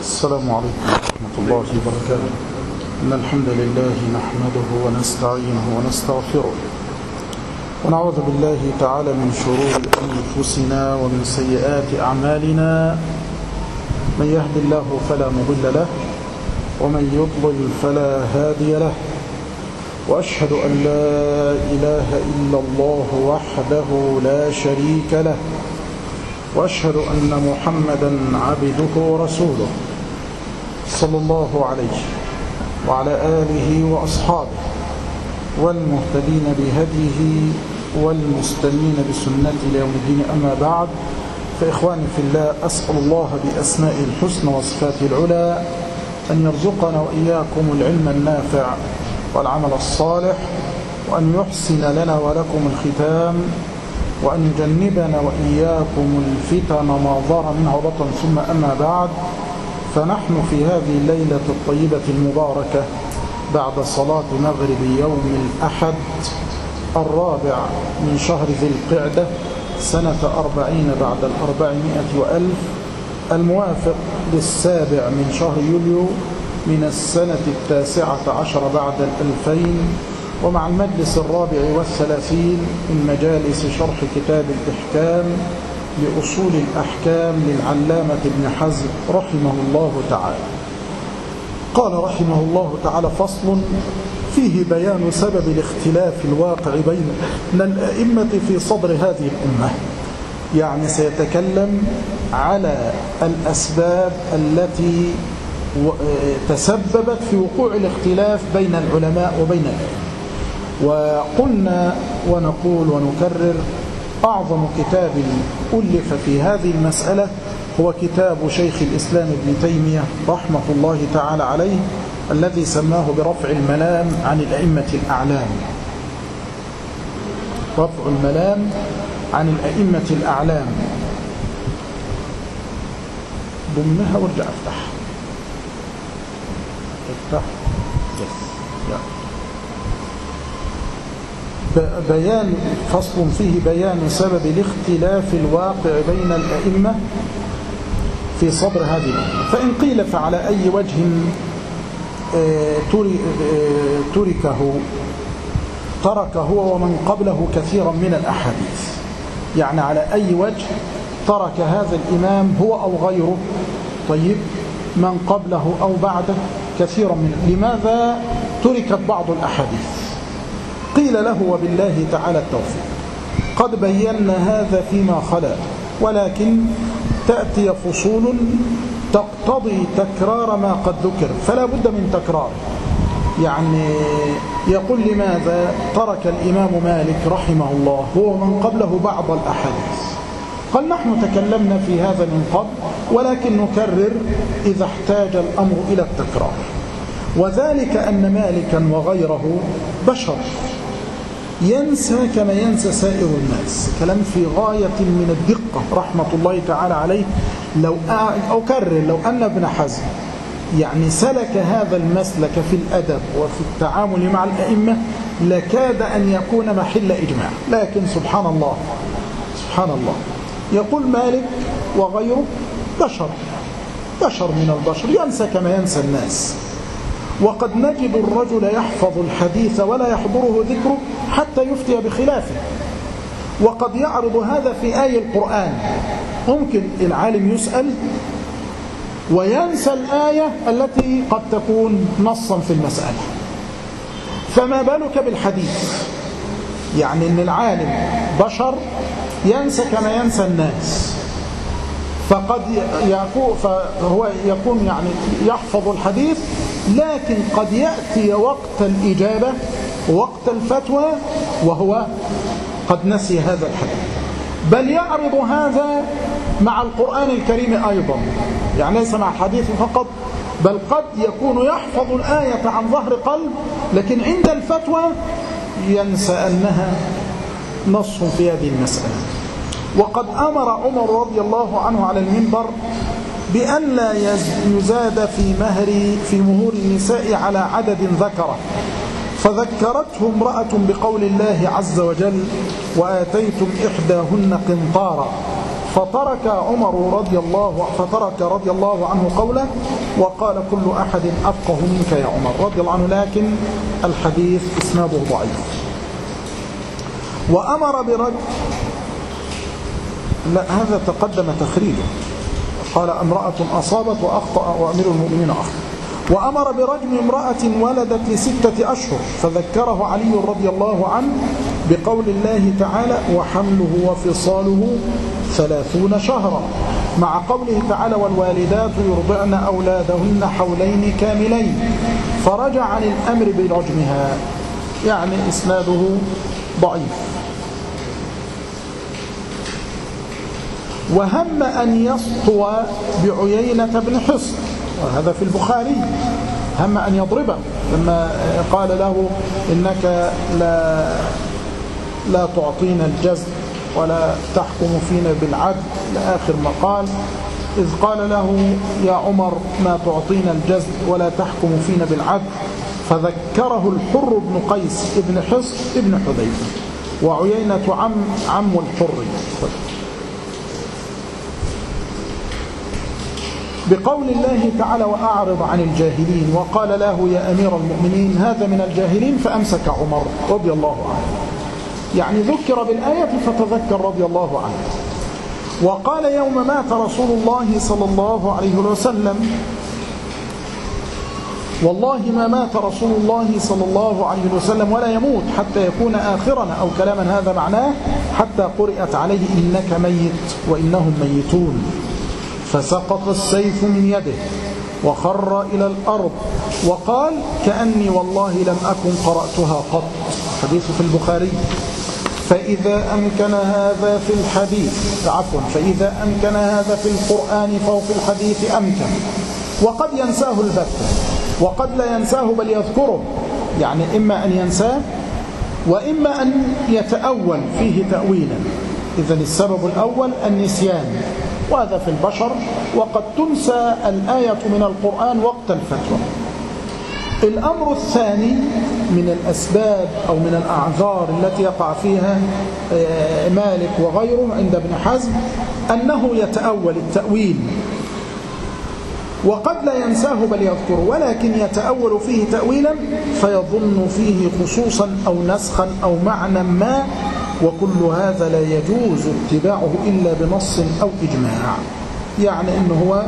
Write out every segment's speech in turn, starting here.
السلام عليكم ورحمة الله وبركاته. إن الحمد لله نحمده ونستعينه ونستغفره ونعوذ بالله تعالى من شرور أنفسنا ومن سيئات أعمالنا. من يهد الله فلا مضل له ومن يضلل فلا هادي له، وأشهد أن لا إله إلا الله وحده لا شريك له، وأشهد أن محمدا عبده ورسوله صلى الله عليه وعلى آله وأصحابه والمهتدين بهديه والمستنين بسنته ليوم الدين. أما بعد، فإخواني في الله، أسأل الله بأسماء الحسنى وصفاته العلى أن يرزقنا وإياكم العلم النافع والعمل الصالح، وأن يحسن لنا ولكم الختام، وأن يجنبنا وإياكم الفتن ما ظهر منها وبطن. ثم أما بعد، فنحن في هذه الليلة الطيبة المباركة بعد صلاة مغرب يوم الأحد 4 من شهر ذي القعدة سنة 40 بعد 400 وألف، الموافق 7 من شهر يوليو من السنة 19 بعد 2000، ومع المجلس 34 من مجالس شرح كتاب الإحكام لأصول الأحكام للعلامة ابن حزم رحمه الله تعالى. قال رحمه الله تعالى: فصل فيه بيان سبب الاختلاف الواقع بين الأئمة في صدر هذه الأمة. يعني سيتكلم على الأسباب التي تسببت في وقوع الاختلاف بين العلماء وبين الأئمة. وقلنا ونقول ونكرر: أعظم كتاب ألف في هذه المسألة هو كتاب شيخ الإسلام ابن تيمية رحمة الله تعالى عليه، الذي سماه برفع الملام عن الأئمة الأعلام. رفع الملام عن الأئمة الأعلام. ضمها وارجع افتح بيان. فصل فيه بيان سبب الاختلاف الواقع بين الأئمة في صدر هذه الأمة. فإن قيل فعلى أي وجه ترك هو ومن قبله كثيرا من الأحاديث. يعني على أي وجه ترك هذا الإمام هو أو غيره، طيب، من قبله أو بعده كثيرا من، لماذا تركت بعض الأحاديث؟ قيل له: وبالله تعالى التوفيق. قد بينا هذا فيما خلا، ولكن تأتي فصول تقتضي تكرار ما قد ذكر، فلا بد من تكرار. يعني يقول: لماذا ترك الإمام مالك رحمه الله هو من قبله بعض الأحاديث؟ قال: نحن تكلمنا في هذا من قبل، ولكن نكرر إذا احتاج الأمر إلى التكرار. وذلك أن مالكا وغيره بشر، ينسى كما ينسى سائر الناس. كلام في غاية من الدقة رحمة الله تعالى عليه. لو أن ابن حزم يعني سلك هذا المسلك في الأدب وفي التعامل مع الأئمة لكاد أن يكون محل إجماع، لكن سبحان الله سبحان الله، يقول: مالك وغيره بشر من البشر، ينسى كما ينسى الناس. وقد نجد الرجل يحفظ الحديث ولا يحضره ذكره حتى يفتي بخلافه. وقد يعرض هذا في آية القرآن. ممكن العالم يسأل وينسى الآية التي قد تكون نصا في المسألة، فما بالك بالحديث؟ يعني أن العالم بشر ينسى كما ينسى الناس، فهو يكون يعني يحفظ الحديث، لكن قد يأتي وقت الإجابة وقت الفتوى وهو قد نسي هذا الحديث. بل يعرض هذا مع القرآن الكريم أيضا، يعني ليس مع الحديث فقط، بل قد يكون يحفظ الآية عن ظهر قلب، لكن عند الفتوى ينسى أنها نص في هذه المسألة. وقد أمر عمر رضي الله عنه على المنبر بأن لا يزاد في مهور النساء على عدد ذكره، فذكرته امرأة بقول الله عز وجل: وآتيتم إحداهن قنطارا فترك رضي الله عنه قوله وقال كل أحد أفقه منك يا عمر رضي الله عنه، لكن الحديث إسناده ضعيف. وأمر برجل، لا هذا تقدم تخريجه، قال امرأة أصابت وأخطأ وأمير المؤمنين أخطأ. وأمر برجم امرأة ولدت ل6 أشهر، فذكره علي رضي الله عنه بقول الله تعالى وحمله وفصاله 30 شهرا، مع قوله تعالى والوالدات يرضعن أولادهن حولين كاملين، فرجع عن الأمر برجمها، يعني إسناده ضعيف. وهم أن يسطو بعيينة بن حصن، وهذا في البخاري، هم أن يضربه لما قال له إنك لا تعطينا الجزء ولا تحكم فينا بالعدل لآخر ما قال، إذ قال له يا عمر ما تعطينا الجزء ولا تحكم فينا بالعدل، فذكره الحر بن قيس ابن حصن ابن حذيفة، وعيينة عم الحر، بقول الله تعالى وأعرض عن الجاهلين، وقال له يا أمير المؤمنين هذا من الجاهلين، فأمسك عمر رضي الله عنه، يعني ذكر بالآية فتذكر رضي الله عنه. وقال يوم مات رسول الله صلى الله عليه وسلم والله ما مات رسول الله صلى الله عليه وسلم ولا يموت حتى يكون آخرنا، أو كلاما هذا معناه حتى قرئت عليه إنك ميت وإنهم ميتون، فسقط السيف من يده وخر إلى الأرض وقال كأني والله لم أكن قرأتها قط، حديث في البخاري. فإذا أمكن هذا في الحديث فإذا أمكن هذا في القرآن فهو في الحديث أمكن، وقد ينساه البتة وقد لا ينساه بل يذكره، يعني إما أن ينساه وإما أن يتأول فيه تأويلا. إذن السبب الأول النسيان، وهذا في البشر، وقد تنسى الآية من القرآن وقت الفتوى. الأمر الثاني من الأسباب أو من الأعذار التي يقع فيها مالك وغيره عند ابن حزم أنه يتأول التأويل، وقد لا ينساه بل يذكره، ولكن يتأول فيه تأويلا فيظن فيه خصوصا أو نسخا أو معنى ما، وكل هذا لا يجوز اتباعه إلا بنص أو إجماع. يعني أنه هو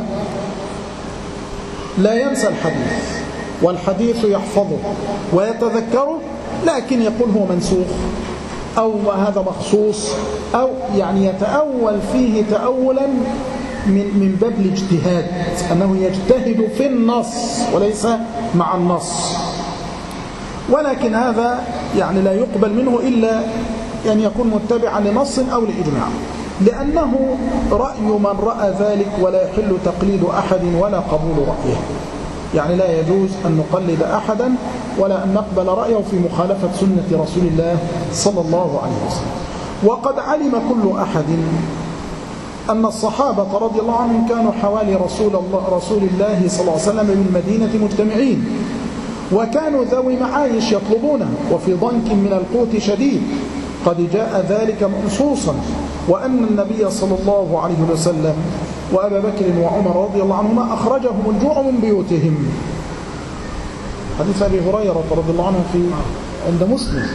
لا ينسى الحديث والحديث يحفظه ويتذكره، لكن يقول هو منسوخ أو هذا مخصوص، أو يعني يتأول فيه تأولا من باب الاجتهاد، أنه يجتهد في النص وليس مع النص، ولكن هذا يعني لا يقبل منه إلا أن يكون متبعا لنص أو لإجماع، لأنه رأي من رأى ذلك ولا يحل تقليد أحد ولا قبول رأيه، يعني لا يجوز أن نقلد أحدا ولا أن نقبل رأيه في مخالفة سنة رسول الله صلى الله عليه وسلم. وقد علم كل أحد أن الصحابة رضي الله عنهم كانوا حوالي رسول الله صلى الله عليه وسلم بالمدينة مجتمعين، وكانوا ذوي معايش يطلبونه، وفي ضنك من القوت شديد، قد جاء ذلك منصوصا، وأن النبي صلى الله عليه وسلم وأبا بكر وعمر رضي الله عنهما أخرجهم الجوع من بيوتهم، حديث أبي هريرة رضي الله عنه عند مسلم.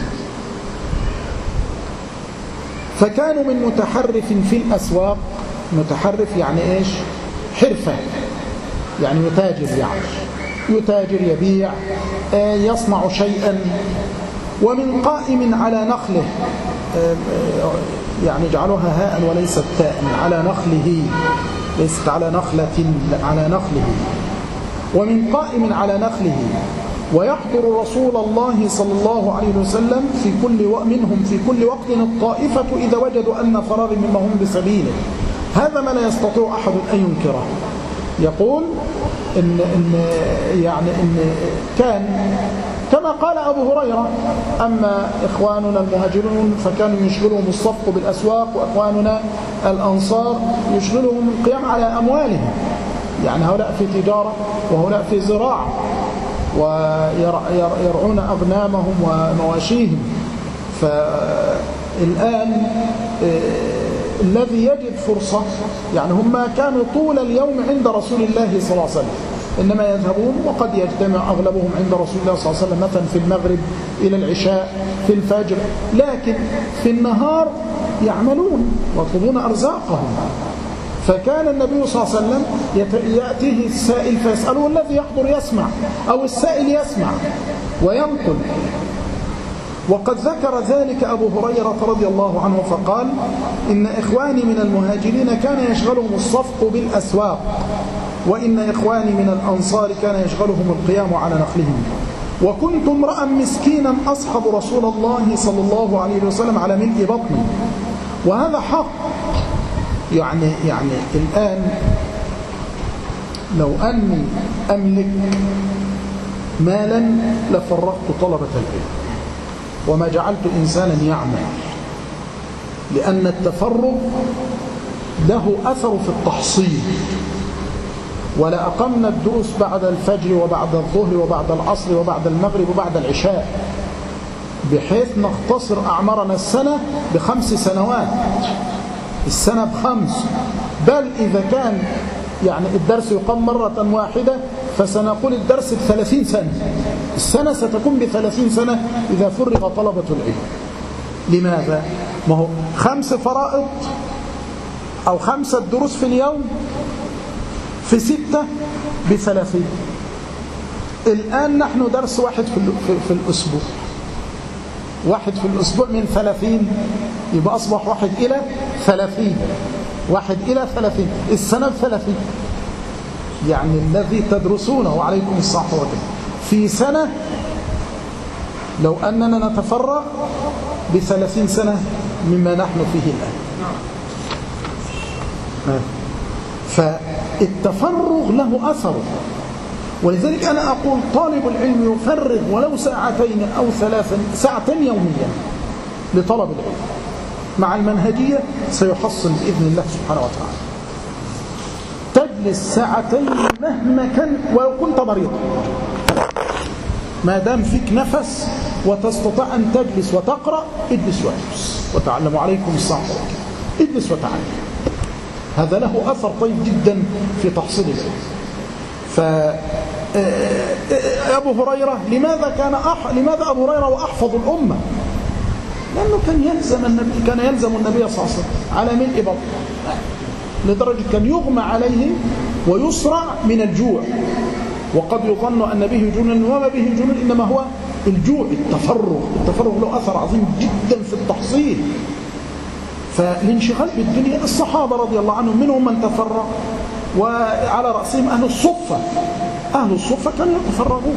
فكانوا من متحرف في الأسواق، متحرف يعني إيش؟ حرفة، يعني يتاجر يبيع يصنع شيئا، ومن قائم على نخله، يعني جعلوها هاء وليست تاء، على نخله، ليست على نخلة، على نخله، ومن قائم على نخله، ويحضر رسول الله صلى الله عليه وسلم منهم في كل وقت الطائفة إذا وجدوا أن فرار مما هم بسبيله، هذا ما لا يستطيع أحد أن ينكره. يقول إن كان كما قال أبو هريرة: أما إخواننا المهاجرون فكانوا يشغلهم الصفق بالأسواق، وإخواننا الأنصار يشغلهم القيام على أموالهم، يعني هؤلاء في تجارة وهؤلاء في زراعة، ويرعون أغنامهم ومواشيهم. فالآن الذي يجد فرصة، يعني هم كانوا طول اليوم عند رسول الله صلى الله عليه وسلم، إنما يذهبون وقد يجتمع أغلبهم عند رسول الله صلى الله عليه وسلم مثلا في المغرب إلى العشاء في الفجر، لكن في النهار يعملون ويطلبون أرزاقهم. فكان النبي صلى الله عليه وسلم يأتيه السائل فيسأله، الذي يحضر يسمع أو السائل يسمع وينقل. وقد ذكر ذلك أبو هريرة رضي الله عنه فقال: إن إخواني من المهاجرين كان يشغلهم الصفق بالأسواق، وإن إخواني من الأنصار كان يشغلهم القيام على نخلهم، وكنت امرأ مسكينا أصحب رسول الله صلى الله عليه وسلم على ملء بطني. وهذا حق. يعني الآن لو أني أملك مالا لفرقت طلبة العلم وما جعلت إنسانا يعمل، لأن التفرغ له أثر في التحصيل. ولا أقمنا الدروس بعد الفجر وبعد الظهر وبعد العصر وبعد المغرب وبعد العشاء، بحيث نختصر أعمارنا السنة ب5 سنوات، السنة ب5. بل إذا كان يعني الدرس يقام مرة واحدة فسنقول الدرس ب30 سنة، السنة ستكون ب30 سنة إذا فرغ طلبة العلم. لماذا؟ ما هو 5 فرائض أو 5 دروس في اليوم في 6 ب30. الآن نحن درس واحد في الأسبوع، واحد في الأسبوع من 30 يبقى أصبح 1 إلى 30، 1 إلى 30، السنة ب30. يعني الذي تدرسونه وعليكم الصحة والسلامة في سنة، لو أننا نتفرغ ب30 سنة مما نحن فيه الآن. فالتفرغ له أثر. ولذلك أنا أقول طالب العلم يفرغ ولو 2 أو 3 ساعات يوميا لطلب العلم، مع المنهجية سيحصل بإذن الله سبحانه وتعالى. تجلس 2 ساعات مهما كان ولو كنت مريضا، ما دام فيك نفس وتستطيع أن تجلس وتقرأ، اجلس واجلس وتعلم. عليكم الصحة، اجلس وتعلم. هذا له أثر طيب جدا في تحصيل العلم. فأبو هريرة لماذا أبو هريرة وأحفظ الأمة؟ لأنه كان يلزم النبي صلى الله عليه وسلم على ملء بطن، لدرجة كان يغمى عليه ويسرع من الجوع، وقد يظن أن به جنون وما به جنون، إنما هو الجوع. التفرغ له أثر عظيم جدا في التحصيل. فالانشغال بالدنيا، الصحابة رضي الله عنهم منهم من تفرغ، وعلى رأسهم أهل الصفة. أهل الصفة كانوا يتفرغون.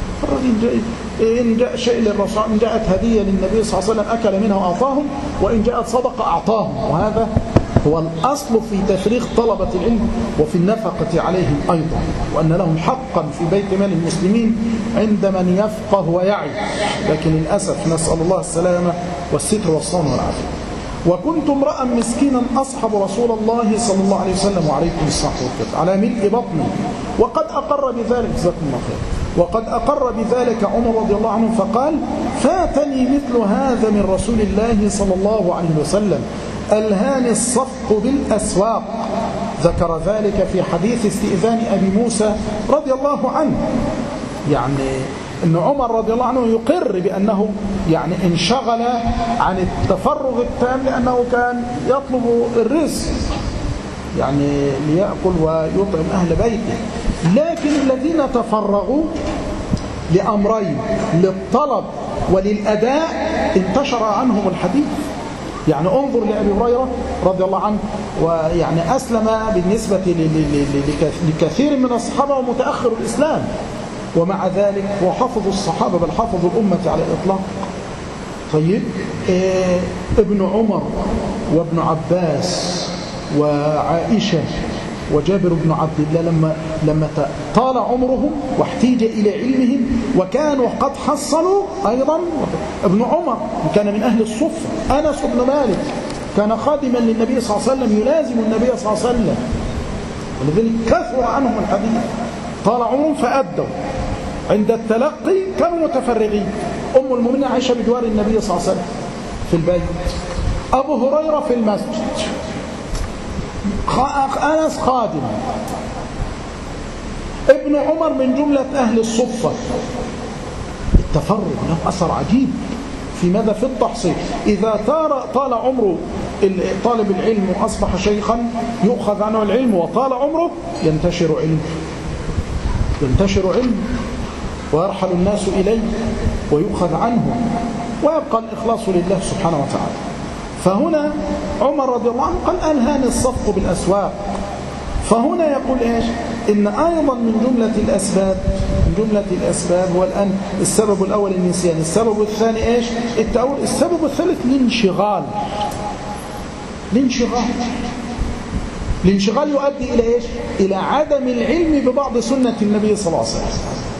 إن جاء شيء للرسول، إن جاءت هدية للنبي صلى الله عليه وسلم أكل منها وأعطاهم، وإن جاءت صدقة أعطاهم. وهذا هو الأصل في تفريغ طلبة العلم وفي النفقة عليهم أيضا، وأن لهم حقا في بيت مال المسلمين عند من يفقه ويعي. لكن للأسف نسأل الله السلامة والستر والصون والعافية. وكنت امرأ مسكينا أصحب رسول الله صلى الله عليه وسلم وعليكم الصحة والسلام على ملء بطني، وقد أقر بذلك جزاكم الله خير، وقد أقر بذلك عمر رضي الله عنه فقال: فاتني مثل هذا من رسول الله صلى الله عليه وسلم، ألهاني الصفق بالأسواق. ذكر ذلك في حديث استئذان أبي موسى رضي الله عنه. يعني أن عمر رضي الله عنه يقر بأنه يعني انشغل عن التفرغ التام، لأنه كان يطلب الرزق يعني ليأكل ويطعم أهل بيته. لكن الذين تفرغوا لأمرين، للطلب وللأداء، انتشر عنهم الحديث. يعني انظر لأبي هريرة رضي الله عنه، ويعني أسلم بالنسبة لكثير من الصحابة ومتأخر الإسلام، ومع ذلك هو حافظ الصحابة بل حافظ الأمة على الإطلاق. طيب ابن عمر وابن عباس وعائشة وجابر بن عبد الله لما طال عمرهم واحتيج إلى علمهم وكانوا قد حصلوا أيضا. ابن عمر كان من أهل الصفة، أنس بن مالك كان خادما للنبي صلى الله عليه وسلم يلازم النبي صلى الله عليه وسلم، ولذلك كثر عنهم الحديث. طال عمرهم فأدوا، عند التلقي كانوا متفرغين. أم المؤمنين عائشة بجوار النبي صلى الله عليه وسلم في البيت، أبو هريرة في المسجد أنس خادم، ابن عمر من جملة أهل الصفة. التفرد له أثر عجيب في ماذا؟ في التحصيل. إذا طال عمره طالب العلم وأصبح شيخا يؤخذ عنه العلم، وطال عمره ينتشر علم ويرحل الناس إليه ويؤخذ عنه، ويبقى الإخلاص لله سبحانه وتعالى. فهنا عمر رضي الله عنه قال ألهاني الصفق بالأسواق. فهنا يقول إيش؟ إن أيضا من جملة الأسباب هو الآن السبب الأول النسيان، السبب الثاني إيش؟ التأول، السبب الثالث الانشغال يؤدي إلى إيش؟ إلى عدم العلم ببعض سنة النبي صلى الله عليه وسلم،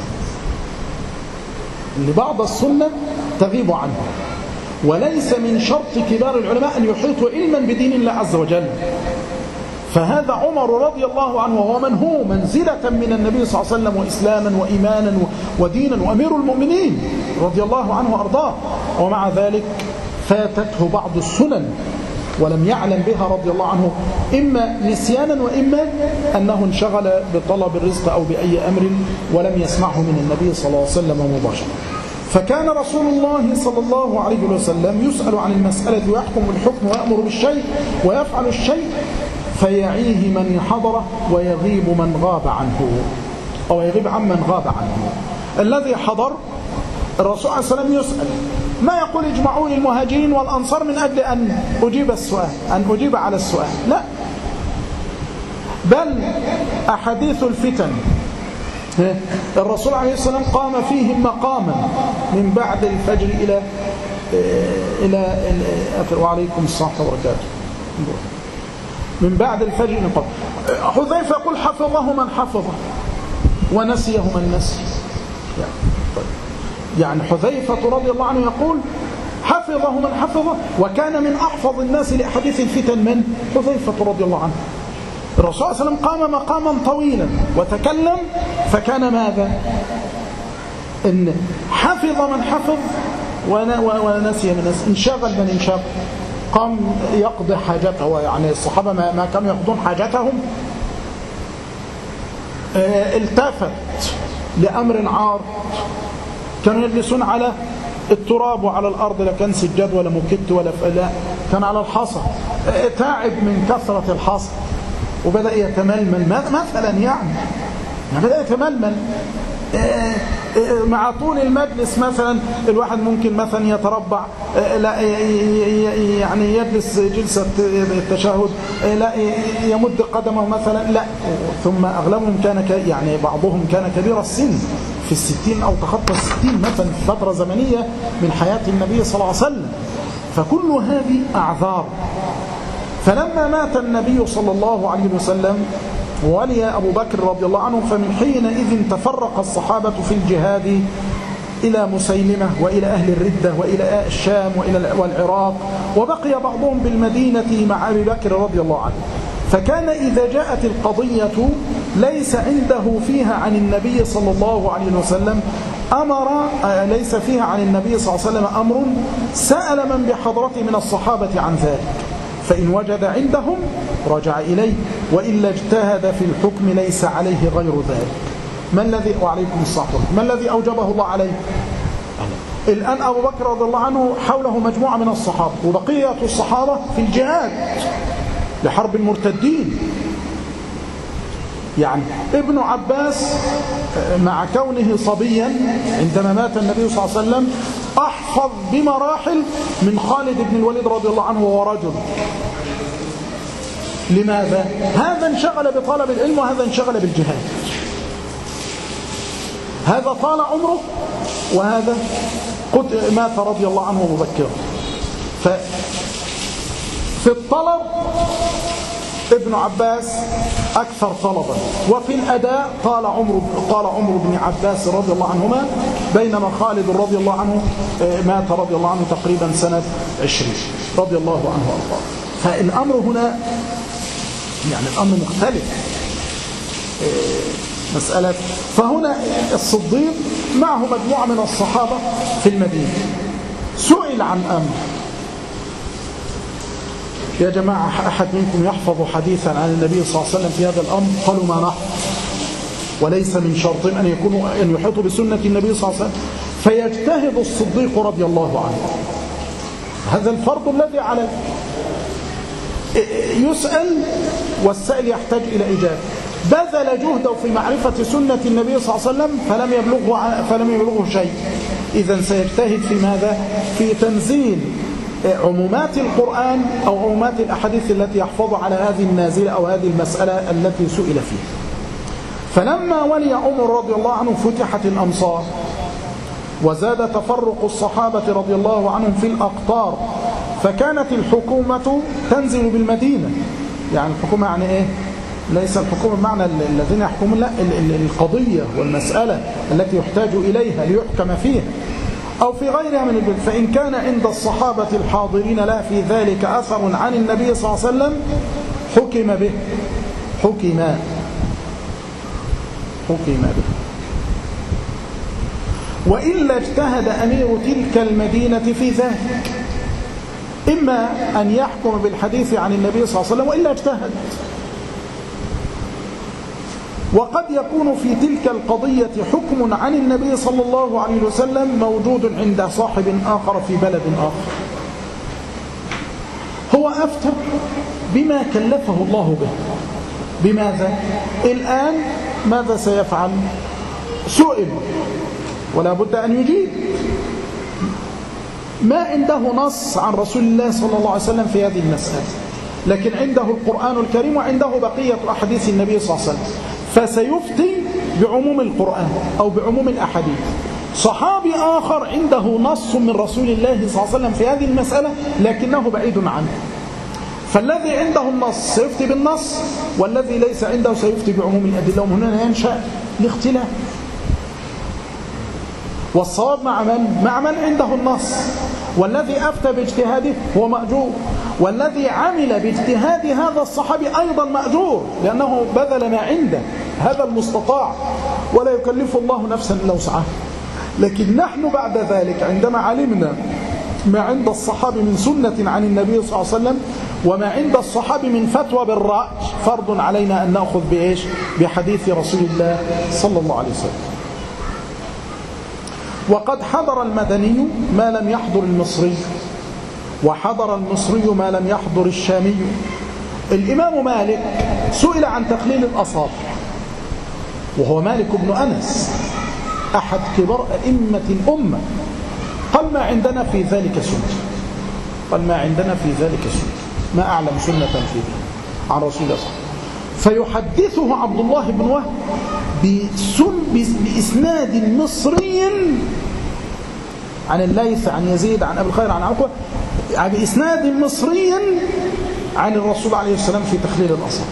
اللي بعض السنة تغيب عنه. وليس من شرط كبار العلماء أن يحيطوا علما بدين الله عز وجل. فهذا عمر رضي الله عنه وهو من هو منزلة من النبي صلى الله عليه وسلم وإسلاما وإيمانا ودينا، وأمير المؤمنين رضي الله عنه وأرضاه، ومع ذلك فاتته بعض السنن ولم يعلم بها رضي الله عنه، إما نسيانا وإما أنه انشغل بطلب الرزق أو بأي أمر ولم يسمعه من النبي صلى الله عليه وسلم مباشرة. فكان رسول الله صلى الله عليه وسلم يسأل عن المسألة ويحكم بالحكم ويأمر بالشيء ويفعل الشيء، فيعيه من حضره ويغيب من غاب عنه، أو يغيب عمن غاب عنه. الذي حضر الرسول عليه السلام يسأل، ما يقول اجمعوا لي المهاجرين والأنصار من أجل أن أجيب على السؤال، لا، بل أحاديث الفتن الرسول عليه السلام قام فيهم مقاما من بعد الفجر إلى وعليكم السلام وبركاته، من بعد الفجر نقام. حذيفة يقول حفظه من حفظه ونسيه من نسي. يعني حذيفة رضي الله عنه يقول حفظه من حفظه، وكان من أحفظ الناس لأحاديث الفتن من حذيفة رضي الله عنه. الرسول صلى الله عليه وسلم قام مقاما طويلا وتكلم، فكان ماذا؟ إن حفظ من حفظ ونسي من نسي، انشغل من انشغل، قام يقضي حاجته. يعني الصحابة ما كانوا يقضون حاجتهم، التفت لأمر عار، كانوا يجلسون على التراب وعلى الأرض، لا كان سجاد ولا مكت ولا لا، كان على الحصى، تعب من كثرة الحصى وبدأ يتململ مثلا، يعني بدأ يتململ مع طول المجلس. مثلا الواحد ممكن مثلا يتربع، لا يعني يجلس جلسة التشهد، لا يمد قدمه مثلا، لا. ثم أغلبهم كان يعني بعضهم كان كبير السن في 60 أو تخطى 60 مثلا في فترة زمنية من حياة النبي صلى الله عليه وسلم. فكل هذه أعذار. فلما مات النبي صلى الله عليه وسلم ولي أبو بكر رضي الله عنه، فمن حينئذ تفرق الصحابة في الجهاد إلى مسيلمة وإلى أهل الردة وإلى الشام والعراق، وبقي بعضهم بالمدينة مع أبي بكر رضي الله عنه. فكان إذا جاءت القضية ليس عنده فيها عن النبي صلى الله عليه وسلم ليس فيها عن النبي صلى الله عليه وسلم أمر، سأل من بحضرته من الصحابة عن ذلك، فإن وجد عندهم رجع إليه، وإلا اجتهد في الحكم ليس عليه غير ذلك. ما الذي وعليكم الصلاة ما الذي أوجبه الله عليه؟ الآن أبو بكر رضي الله عنه حوله مجموعة من الصحابة، وبقية الصحابة في الجهاد لحرب المرتدين. يعني ابن عباس مع كونه صبيا عندما مات النبي صلى الله عليه وسلم أحفظ بمراحل من خالد بن الوليد رضي الله عنه وهو رجل. لماذا؟ هذا انشغل بطلب العلم وهذا انشغل بالجهاد، هذا طال عمره وهذا مات رضي الله عنه مبكرا. ففي الطلب ابن عباس أكثر طلبا، وفي الأداء طال عمر بن عباس رضي الله عنهما، بينما خالد رضي الله عنه مات رضي الله عنه تقريبا سنة 20 رضي الله عنه وارضاه. فالأمر هنا يعني الأمر مختلف مسألة. فهنا الصديق معه مجموعة من الصحابة في المدينة، سئل عن أمر، يا جماعة أحد منكم يحفظ حديثا عن النبي صلى الله عليه وسلم في هذا الأمر؟ قالوا ما نحفظ. وليس من شرطهم أن يحيطوا بسنة النبي صلى الله عليه وسلم، فيجتهد الصديق رضي الله عنه. هذا الفرض الذي على يسأل، والسائل يحتاج إلى إجابة. بذل جهده في معرفة سنة النبي صلى الله عليه وسلم فلم يبلغه شيء، إذن سيجتهد في ماذا؟ في تنزيل عمومات القرآن أو عمومات الأحاديث التي يحفظ على هذه النازلة أو هذه المسألة التي سئل فيها. فلما ولي عمر رضي الله عنه فتحت الأمصار، وزاد تفرق الصحابة رضي الله عنهم في الأقطار، فكانت الحكومة تنزل بالمدينة. يعني الحكومة يعني إيه؟ ليس الحكومة بمعنى الذين يحكمون، لا، القضية والمسألة التي يحتاج إليها ليحكم فيها أو في غيرها من البلد. فإن كان عند الصحابة الحاضرين لا في ذلك أثر عن النبي صلى الله عليه وسلم حكم به. وإلا اجتهد أمير تلك المدينة في ذلك، إما أن يحكم بالحديث عن النبي صلى الله عليه وسلم وإلا اجتهد. وقد يكون في تلك القضية حكم عن النبي صلى الله عليه وسلم موجود عند صاحب آخر في بلد آخر. هو أفتى بما كلفه الله به. بماذا؟ الآن ماذا سيفعل؟ سئل ولا بد أن يجيب. ما عنده نص عن رسول الله صلى الله عليه وسلم في هذه المسألة، لكن عنده القرآن الكريم وعنده بقية أحاديث النبي صلى الله عليه وسلم، فسيفتي بعموم القرآن أو بعموم الأحاديث. صحابي آخر عنده نص من رسول الله صلى الله عليه وسلم في هذه المسألة لكنه بعيد عنه، فالذي عنده النص سيفتي بالنص، والذي ليس عنده سيفتي بعموم الأدلة، ومن هنا ينشأ الاختلاف. والصواب مع من؟ مع من عنده النص، والذي أفتى باجتهاده هو مأجور، والذي عمل باجتهاد هذا الصحابي أيضا مأجور، لأنه بذل ما عنده، هذا المستطاع، ولا يكلف الله نفسا إلا وسعها. لكن نحن بعد ذلك عندما علمنا ما عند الصحابي من سنة عن النبي صلى الله عليه وسلم وما عند الصحابي من فتوى بالرأي، فرض علينا أن نأخذ بإيش؟ بحديث رسول الله صلى الله عليه وسلم. وقد حضر المدني ما لم يحضر المصري، وحضر المصري ما لم يحضر الشامي. الإمام مالك سئل عن تقليل الأصابع، وهو مالك بن أنس أحد كبار أئمة الأمة، قال ما عندنا في ذلك سنة، ما أعلم سنة فيه عن رسول الله صلى الله عليه وسلم. فيحدثه عبد الله بن وهب بإسناد مصري عن الليث عن يزيد عن أبي الخير عن عقبة، بإسناد مصري عن الرسول عليه السلام في تخليل الأصابع.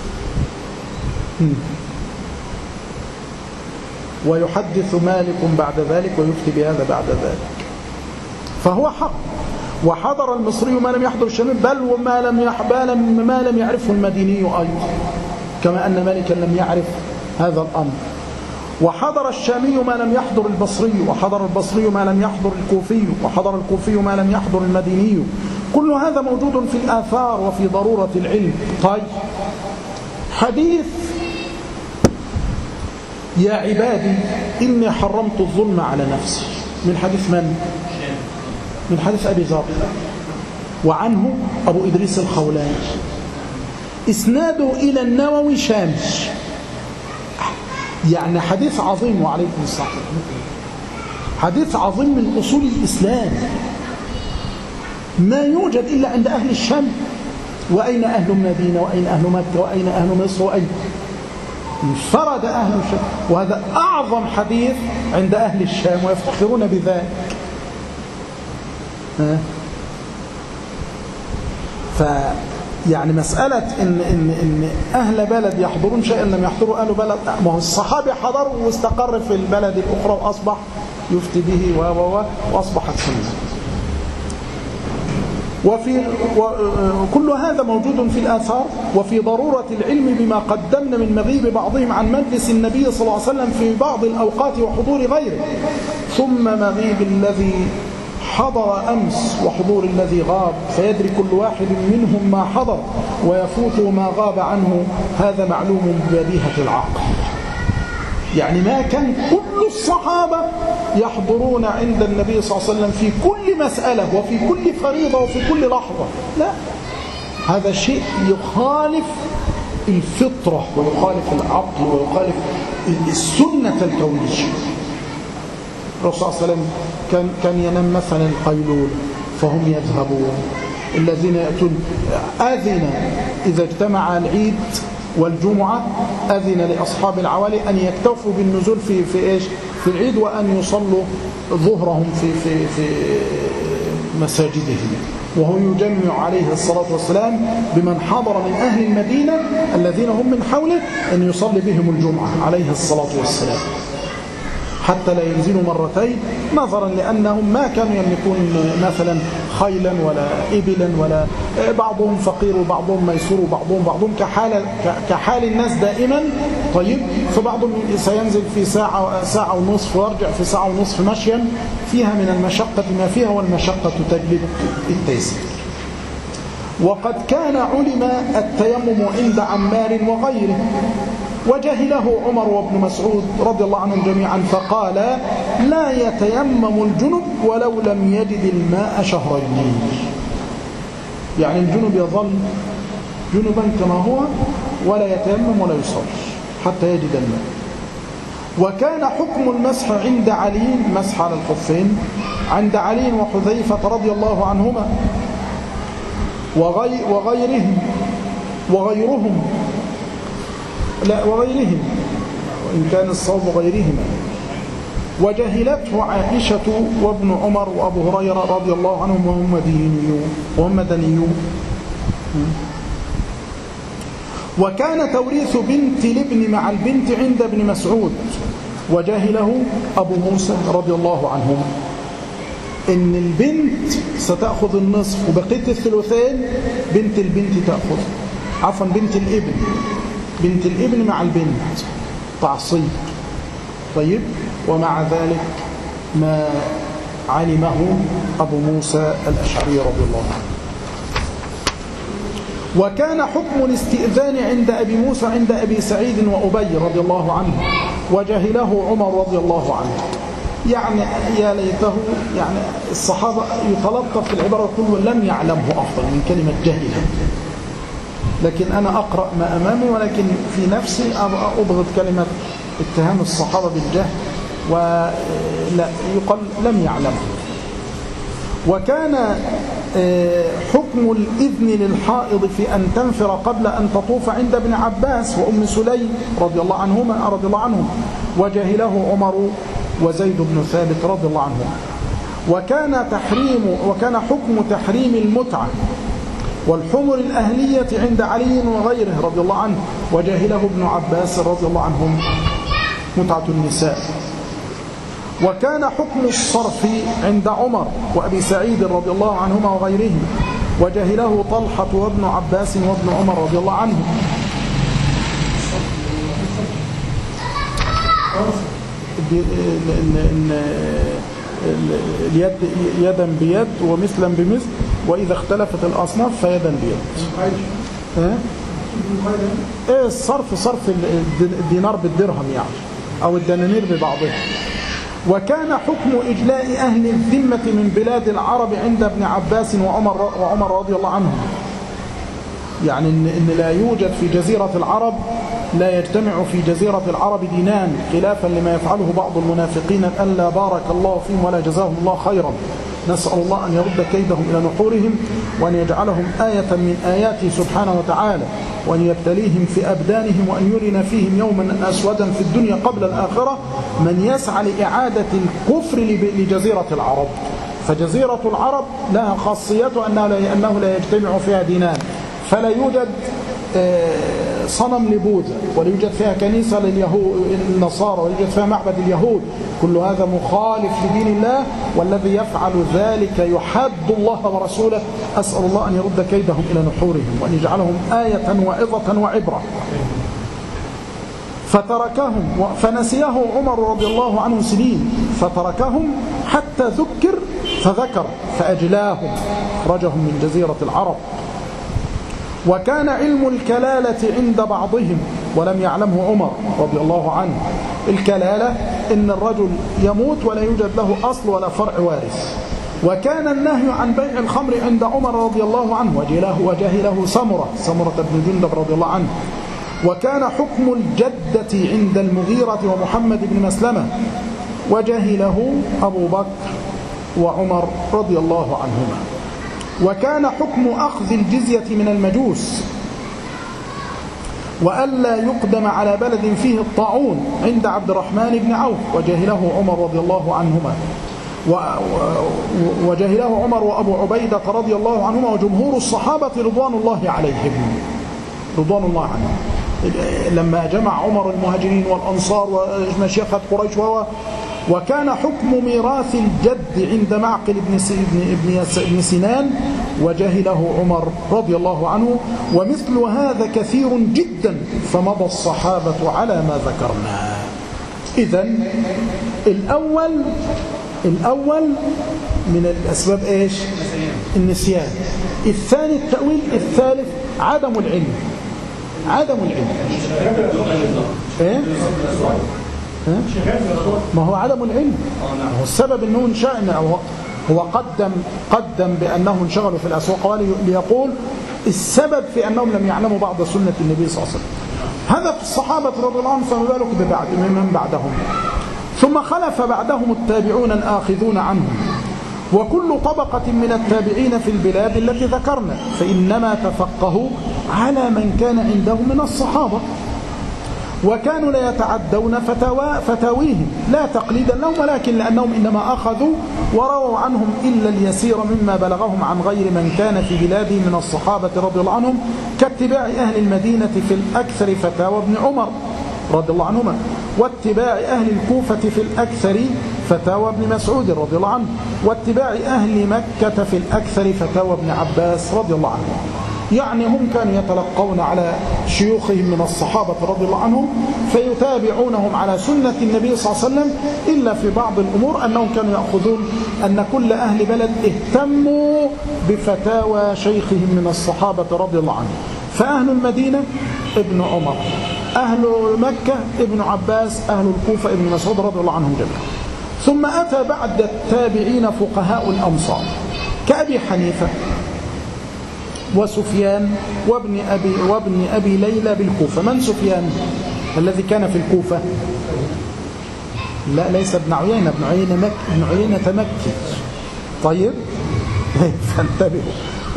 ويحدث مالك بعد ذلك ويفتي بهذا بعد ذلك، فهو حق. وحضر المصري ما لم يحضر الشامي، بل وما لم يعرفه المديني أيضا، كما أن مالكا لم يعرف هذا الأمر. وحضر الشامي ما لم يحضر البصري، وحضر البصري ما لم يحضر الكوفي، وحضر الكوفي ما لم يحضر المديني. كل هذا موجود في الآثار وفي ضرورة العلم. طيب، حديث يا عبادي إني حرمت الظلم على نفسي، من حديث من؟ من حديث أبي ذر، وعنه أبو إدريس الخولاني، إسناده إلى النووي شامي، يعني حديث عظيم. وعليكم السلام. حديث عظيم من أصول الإسلام، ما يوجد إلا عند أهل الشام. وأين أهل المدينة وأين أهل مكة وأين أهل مصر وأين؟ انفرد أهل الشام، وهذا أعظم حديث عند أهل الشام ويفتخرون بذلك. يعني مسألة إن أهل بلد يحضرون شيئا لم يحضروا أهل بلد، ما هو الصحابي حضر واستقر في البلد الأخرى وأصبح يفتي به وأصبحت سنة. وكل هذا موجود في الآثار، وفي ضرورة العلم بما قدمنا من مغيب بعضهم عن مجلس النبي صلى الله عليه وسلم في بعض الأوقات وحضور غيره، ثم مغيب الذي حضر أمس وحضور الذي غاب، فيدري كل واحد منهم ما حضر ويفوت ما غاب عنه، هذا معلوم ببديهة العقل. يعني ما كان كل الصحابة يحضرون عند النبي صلى الله عليه وسلم في كل مسألة وفي كل فريضة وفي كل لحظة، لا، هذا شيء يخالف الفطرة ويخالف العقل ويخالف السنة الكونية. الرسول صلى الله عليه وسلم كان ينام مثلا القيلول فهم يذهبون، الذين يأتون أذن إذا اجتمع العيد والجمعة أذن لأصحاب العوالي أن يكتفوا بالنزول في العيد وأن يصلوا ظهرهم في مساجدهم، وهو يجمع عليه الصلاة والسلام بمن حضر من أهل المدينة الذين هم من حوله أن يصلي بهم الجمعة عليه الصلاة والسلام، حتى لا ينزلوا مرتين، نظرا لأنهم ما كانوا يملكون مثلا خيلا ولا إبلا، ولا بعضهم فقير وبعضهم ميسور وبعضهم كحال الناس دائما. طيب، فبعضهم سينزل في ساعة ونصف ويرجع في ساعة ونصف مشيا، فيها من المشقة ما فيها، والمشقة تجلب التيسير. وقد كان علم التيمم عند عمار وغيره، وجهله عمر وابن مسعود رضي الله عنهم جميعا، فقال: لا يتيمم الجنب ولو لم يجد الماء شهرين. يعني الجنب يظل جنبا كما هو ولا يتيمم ولا يصلي حتى يجد الماء. وكان حكم المسح عند علي، مسح على الخفين، عند علي وحذيفة رضي الله عنهما وغيرهم إن كان الصواب غيرهما. وجهلته عائشة وابن عمر وأبو هريرة رضي الله عنهم وهم مدنيون. وكان توريث بنت الابن مع البنت عند ابن مسعود، وجهله أبو موسى رضي الله عنهم، إن البنت ستأخذ النصف وبقية الثلثين بنت البنت تأخذ، عفوا بنت الابن مع البنت تعصيب. طيب، ومع ذلك ما علمه أبو موسى الأشعري رضي الله عنه. وكان حكم الاستئذان عند أبي موسى عند أبي سعيد وأبي رضي الله عنه، وجهله عمر رضي الله عنه. يعني يا ليته يعني الصحابة يتلطف في العبارة كله لم يعلمه أفضل من كلمة جهله، لكن أنا أقرأ ما أمامي، ولكن في نفسي أبغض كلمة اتهام الصحابة بالجهل، ولا يقال لم يعلم. وكان حكم الإذن للحائض في أن تنفر قبل أن تطوف عند ابن عباس وأم سليم رضي الله عنهم، وجهله عمر وزيد بن ثابت رضي الله عنهم. وكان حكم تحريم المتعة والحمر الأهلية عند علي وغيره رضي الله عنه، وجهله ابن عباس رضي الله عنهم متعة النساء. وكان حكم الصرف عند عمر وأبي سعيد رضي الله عنهما وغيرهم، وجهله طلحة وابن عباس وابن عمر رضي الله عنهم. اليد يدا بيد ومثلا بمثل، وإذا اختلفت الأصناف فيدا بيد. الصرف صرف الدينار بالدرهم يعني، أو الدنانير ببعضها. وكان حكم إجلاء أهل الذمة من بلاد العرب عند ابن عباس وعمر رضي الله عنهم، يعني إن لا يوجد في جزيرة العرب، لا يجتمع في جزيرة العرب دينان، خلافا لما يفعله بعض المنافقين ألا بارك الله فيهم ولا جزاهم الله خيرا. نسأل الله أن يرد كيدهم إلى نحورهم، وأن يجعلهم آية من آياته سبحانه وتعالى، وأن يبتليهم في أبدانهم، وأن يرنا فيهم يوما أسودا في الدنيا قبل الآخرة من يسعى لإعادة الكفر لجزيرة العرب. فجزيرة العرب لها خاصية أنه لا يجتمع فيها دينان، فلا يوجد صنم لبوذا، ولا يوجد فيها كنيسة للنصارى، ولا يوجد فيها معبد اليهود. كل هذا مخالف لدين الله، والذي يفعل ذلك يحد الله ورسوله. أسأل الله أن يرد كيدهم إلى نحورهم، وأن يجعلهم آية وعظة وعبرة. فتركهم فنسيه عمر رضي الله عنه سنين، فتركهم حتى ذكر فذكر فأجلاهم أخرجهم من جزيرة العرب. وكان علم الكلالة عند بعضهم ولم يعلمه عمر رضي الله عنه. الكلالة إن الرجل يموت ولا يوجد له أصل ولا فرع وارث. وكان النهي عن بيع الخمر عند عمر رضي الله عنه وجهله سمرة بن جندب رضي الله عنه. وكان حكم الجدة عند المغيرة ومحمد بن مسلمة وجهله أبو بكر وعمر رضي الله عنهما. وكان حكم أخذ الجزية من المجوس وألا يقدم على بلد فيه الطاعون عند عبد الرحمن بن عوف وجهله عمر رضي الله عنهما وجهله عمر وأبو عبيدة رضي الله عنهما وجمهور الصحابة رضوان الله عليهم رضوان الله عنهم لما جمع عمر المهاجرين والأنصار ومشيخة قريش. وكان حكم ميراث الجد عند معقل بن سنان وجهله عمر رضي الله عنه. ومثل هذا كثير جدا فمضى الصحابة على ما ذكرنا. إذن الأول من الأسباب إيش؟ النسيان. الثاني التأويل. الثالث عدم العلم. إيه؟ ما هو عدم العلم. هو السبب أنه انشأنا هو قدم بأنه انشغلوا في الأسواق ليقول السبب في أنهم لم يعلموا بعض سنة النبي صلى الله عليه وسلم. هذا في الصحابة رضي الله عنهم، فما بالك من بعدهم. ثم خلف بعدهم التابعون الآخذون عنهم. وكل طبقة من التابعين في البلاد التي ذكرنا فإنما تفقهوا على من كان عندهم من الصحابة، وكانوا لا يتعدون فتاويهم لا تقليدا لهم، ولكن لأنهم إنما أخذوا ورووا عنهم إلا اليسير مما بلغهم عن غير من كان في بلادهم من الصحابة رضي الله عنهم، كاتباع أهل المدينة في الأكثر فتاوى ابن عمر رضي الله عنهما، واتباع أهل الكوفة في الأكثر فتاوى ابن مسعود رضي الله عنه، واتباع أهل مكة في الأكثر فتاوى ابن عباس رضي الله عنه. يعني هم كانوا يتلقون على شيوخهم من الصحابة رضي الله عنهم فيتابعونهم على سنة النبي صلى الله عليه وسلم، إلا في بعض الأمور أنهم كانوا يأخذون أن كل أهل بلد اهتموا بفتاوى شيخهم من الصحابة رضي الله عنهم. فأهل المدينة ابن عمر، أهل مكة ابن عباس، أهل الكوفة ابن مسعود رضي الله عنهم جميعا. ثم أتى بعد التابعين فقهاء الأمصار كأبي حنيفة وسفيان وابن أبي ليلى بالكوفة. من سفيان الذي كان في الكوفة؟ لا، ليس ابن عيينة، ابن عيينة مكي. طيب فانتبهوا،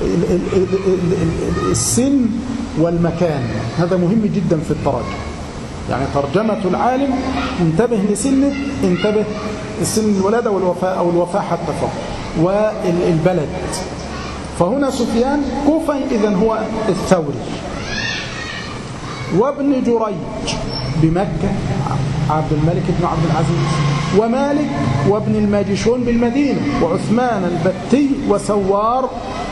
السن والمكان هذا مهم جدا في التراجم. يعني ترجمة العالم انتبه لسنه، انتبه السن الولادة والوفاة أو الوفاة حتى فقط، والبلد. فهنا سفيان كوفي إذن هو الثوري، وابن جريج بمكة عبد الملك بن عبد العزيز، ومالك وابن الماجشون بالمدينة، وعثمان البتي وسوار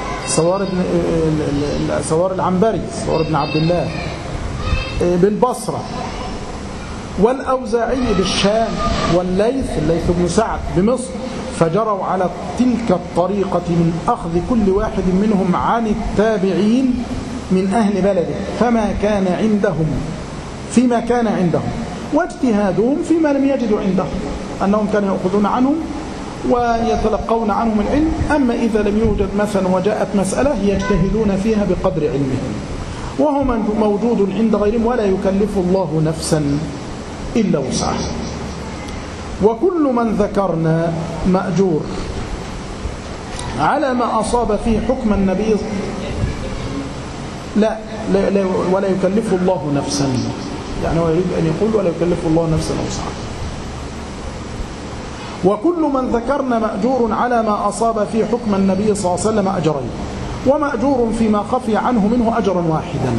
العنبري سوار بن عبد الله بالبصرة، والأوزاعي بالشام، والليث بن سعد بمصر. فجروا على تلك الطريقة من أخذ كل واحد منهم عن التابعين من أهل بلده فيما كان عندهم واجتهادهم فيما لم يجدوا عندهم، أنهم كانوا يأخذون عنهم ويتلقون عنهم العلم. أما إذا لم يوجد مثلا وجاءت مسألة يجتهدون فيها بقدر علمهم، وهو موجود عند غيرهم، ولا يكلف الله نفسا إلا وسعها. وكل من ذكرنا مأجور على ما أصاب فيه حكم النبي لا ولا يكلف الله نفسا، يعني هو يريد أن يقول ولا يكلف الله نفسا وسعها. وكل من ذكرنا مأجور على ما أصاب فيه حكم النبي صلى الله عليه وسلم أجرين، ومأجور فيما خفي عنه منه أجرا واحدا.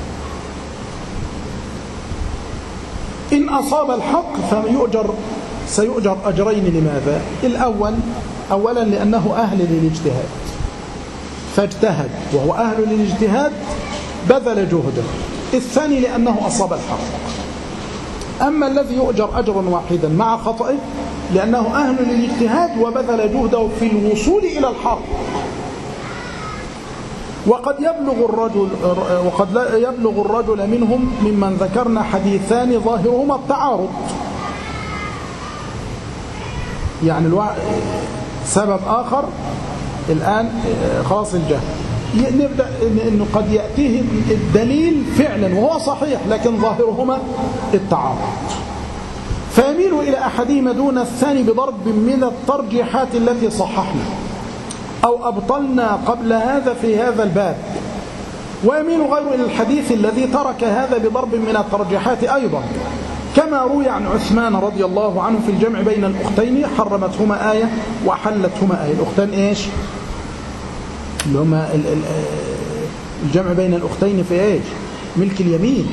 إن أصاب الحق سيؤجر أجرين. لماذا؟ أولا لأنه أهل للاجتهاد فاجتهد، وهو أهل للاجتهاد بذل جهده. الثاني لأنه أصاب الحق. أما الذي يؤجر أجرا واحدا مع خطئه لأنه أهل للاجتهاد وبذل جهده في الوصول إلى الحق. وقد يبلغ الرجل منهم ممن ذكرنا حديثان ظاهرهما التعارض. يعني سبب آخر الآن خلاص الجهل، نبدأ إنه قد يأتيه الدليل فعلا وهو صحيح لكن ظاهرهما التعارض، فيميل إلى أحدهما دون الثاني بضرب من الترجيحات التي صححنا أو أبطلنا قبل هذا في هذا الباب، ويميل غيره إلى الحديث الذي ترك هذا بضرب من الترجيحات أيضا، كما روي عن عثمان رضي الله عنه في الجمع بين الأختين حرمتهما آية وحلتهما آية. الأختان إيش؟ اللي هما الجمع بين الأختين في إيش؟ ملك اليمين،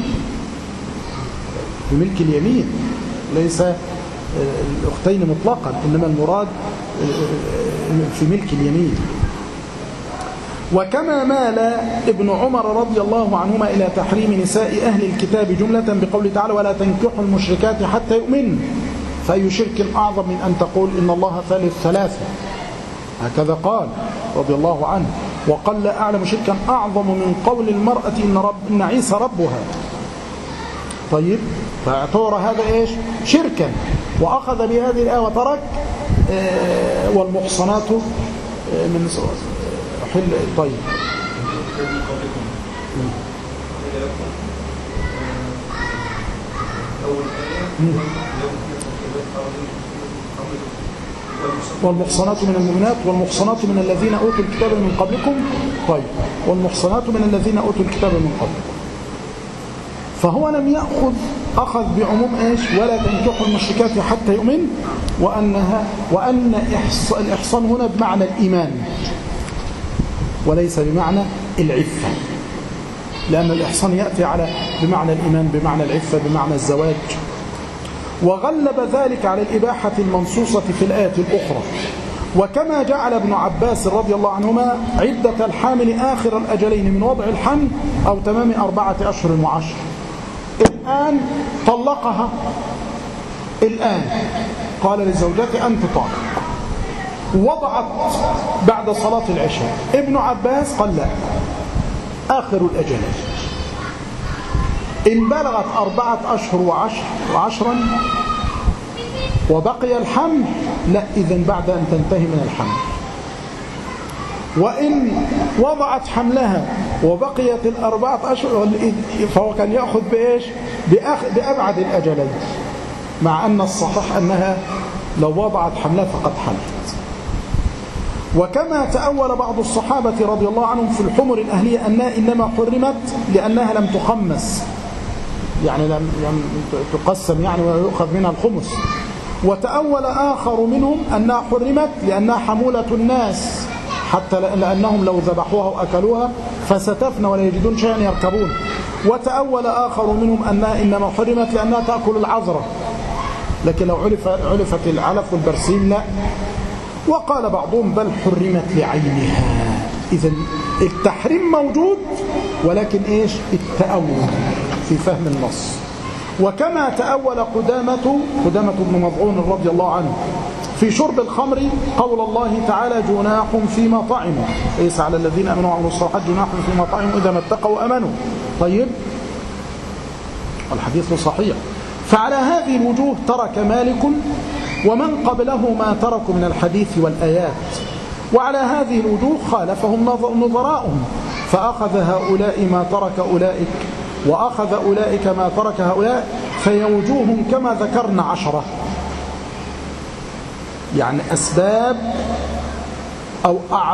في ملك اليمين، ليس الأختين مطلقا إنما المراد في ملك اليمين. وكما مال ابن عمر رضي الله عنهما إلى تحريم نساء أهل الكتاب جملة بقوله تعالى ولا تنكحوا المشركات حتى يؤمنوا، فأي شرك أعظم من أن تقول إن الله ثالث ثلاثة، هكذا قال رضي الله عنه. وقال لا أعلم شركا أعظم من قول المرأة إن عيسى ربها. طيب، فاعتبر هذا إيش؟ شركا، وأخذ بهذه الآية وترك والمحصنات من حل. طيب، والمحصنات من المؤمنات والمحصنات من الذين أوتوا الكتاب من قبلكم. طيب، والمحصنات من الذين أوتوا الكتاب من قبلكم، فهو لم أخذ بعموم إيش؟ ولا تنكحوا المشركات حتى يؤمن، وأن الإحصان هنا بمعنى الإيمان وليس بمعنى العفة، لأن الإحصان يأتي بمعنى الإيمان، بمعنى العفة، بمعنى الزواج. وغلب ذلك على الإباحة المنصوصة في الآية الأخرى. وكما جعل ابن عباس رضي الله عنهما عدة الحامل آخر الأجلين من وضع الحمل أو تمام 4 أشهر و10. الآن طلقها، الآن قال لزوجته أنت طالق، وضعت بعد صلاة العشاء. ابن عباس قال لا، آخر الأجلين. إن بلغت 4 أشهر و10 وبقي الحمل، لا، إذن بعد أن تنتهي من الحمل. وإن وضعت حملها وبقيت 4 أشهر فهو كان يأخذ بإيش؟ بأبعد الأجلين، مع أن الصحيح أنها لو وضعت حملها فقد حملت. وكما تأول بعض الصحابة رضي الله عنهم في الحمر الأهلية أنها إنما حرمت لأنها لم تخمس، يعني لم تقسم يعني ويؤخذ منها الخمس. وتأول آخر منهم أنها حرمت لأنها حمولة الناس، حتى لأنهم لو ذبحوها وأكلوها فستفنى ولا يجدون شيئا يركبون. وتأول آخر منهم أنها إنما حرمت لأنها تأكل العذرة، لكن لو علفت العلف والبرسيم لا. وقال بعضهم بل حرمت لعينها. إذن التحريم موجود، ولكن إيش؟ التأول في فهم النص. وكما تأول قدامة بن مضعون رضي الله عنه في شرب الخمر قول الله تعالى جناح فيما طعموا، ليس على الذين آمنوا وعملوا الصالحات جناح فيما طعموا إذا ما اتقوا وأمنوا. طيب، الحديث صحيح. فعلى هذه الوجوه ترك مالك ومن قبله ما تركوا من الحديث والآيات، وعلى هذه الوجوه خالفهم نظراؤهم، فأخذ هؤلاء ما ترك أولئك وأخذ أولئك ما ترك هؤلاء، فيوجوهم كما ذكرنا 10. يعني أسباب أو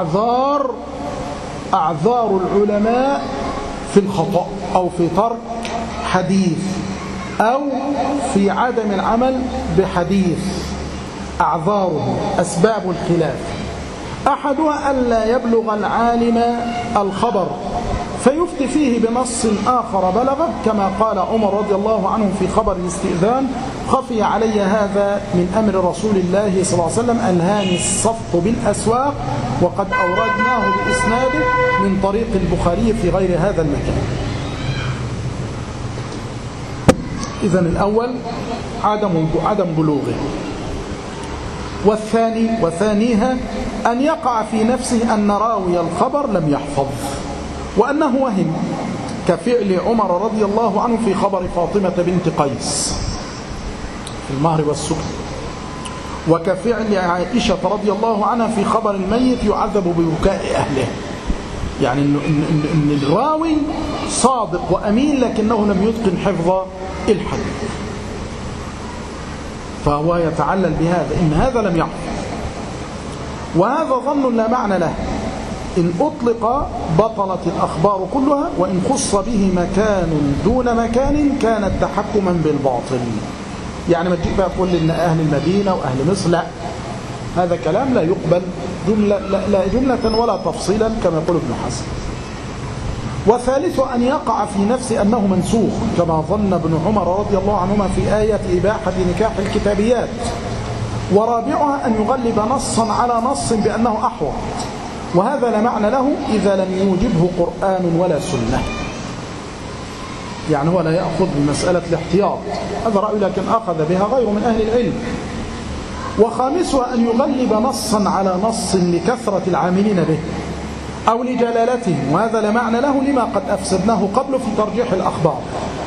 أعذار العلماء في الخطأ أو في ترك حديث أو في عدم العمل بحديث. أعذارهم، أسباب الخلاف، أحدها ألا يبلغ العالم الخبر فيفتي فيه بنص آخر بلغه، كما قال عمر رضي الله عنه في خبر الاستئذان خفي علي هذا من أمر رسول الله صلى الله عليه وسلم أنهاني الصفق بالأسواق، وقد أوردناه بإسناده من طريق البخاري في غير هذا المكان. إذن الأول عدم بلوغه. وثانيها أن يقع في نفسه أن راوي الخبر لم يحفظ وأنه وهم، كفعل عمر رضي الله عنه في خبر فاطمة بنت قيس في المهر والسكن، وكفعل عائشة رضي الله عنها في خبر الميت يعذب ببكاء أهله. يعني إن الراوي صادق وأمين لكنه لم يتقن حفظ الحديث، فهو يتعلل بهذا إن هذا لم يحفظ، وهذا ظن لا معنى له. إن أطلق بطلت الأخبار كلها، وإن خص به مكان دون مكان كان تحكما بالباطل. يعني ما تجيب بقى تقول لي إن أهل المدينة وأهل مصر، لا، هذا كلام لا يقبل لا جملة ولا تفصيلا كما يقول ابن حزم. وثالث أن يقع في نفسه أنه منسوخ كما ظن ابن عمر رضي الله عنهما في آية إباحة نكاح الكتابيات. ورابعها أن يغلب نصا على نص بأنه أحوط، وهذا لا معنى له إذا لم يوجبه قرآن ولا سنة. يعني هو لا يأخذ بمسألة الاحتياط، هذا رأي لكن أخذ بها غير من أهل العلم. وخامسها أن يغلب نصا على نص لكثرة العاملين به أو لجلالتهم، وهذا لا معنى له لما قد أفسدناه قبل في ترجيح الأخبار.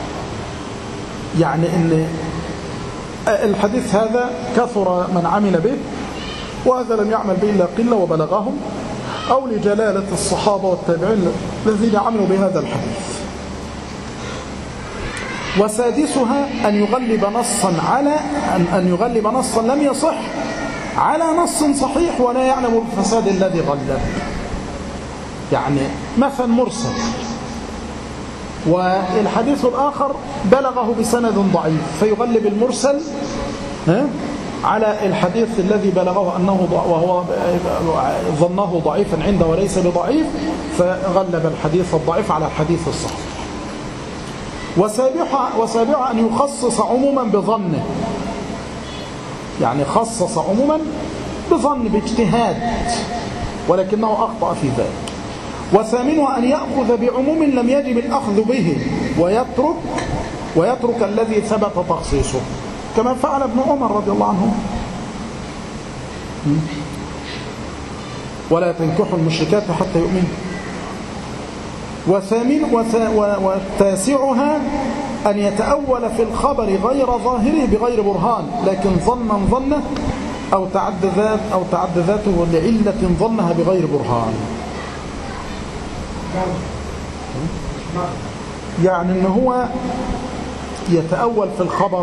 يعني إن الحديث هذا كثر من عمل به، وهذا لم يعمل به إلا قلة وبلغهم، أو لجلالة الصحابة والتابعين الذين عملوا بهذا الحديث. وسادسها أن يغلب نصا لم يصح على نص صحيح ولا يعلم بالفساد الذي غلب. يعني مثلا مرسل والحديث الآخر بلغه بسند ضعيف، فيغلب المرسل على الحديث الذي بلغه أنه وهو ظنه ضعيفا عنده وليس بضعيف، فغلب الحديث الضعيف على الحديث الصحيح. وسابعها أن يخصص عموما بظنه، يعني خصص عموما بظن باجتهاد ولكنه أخطأ في ذلك. وثامنها أن يأخذ بعموم لم يجب الأخذ به ويترك الذي ثبت تخصيصه، كما فعل ابن عمر رضي الله عنه. ولا تنكحوا المشركات حتى يؤمنوا. وتاسعها أن يتأول في الخبر غير ظاهره بغير برهان، لكن ظنا أو تعدذاته لعلة ظنها بغير برهان. يعني أنه هو يتأول في الخبر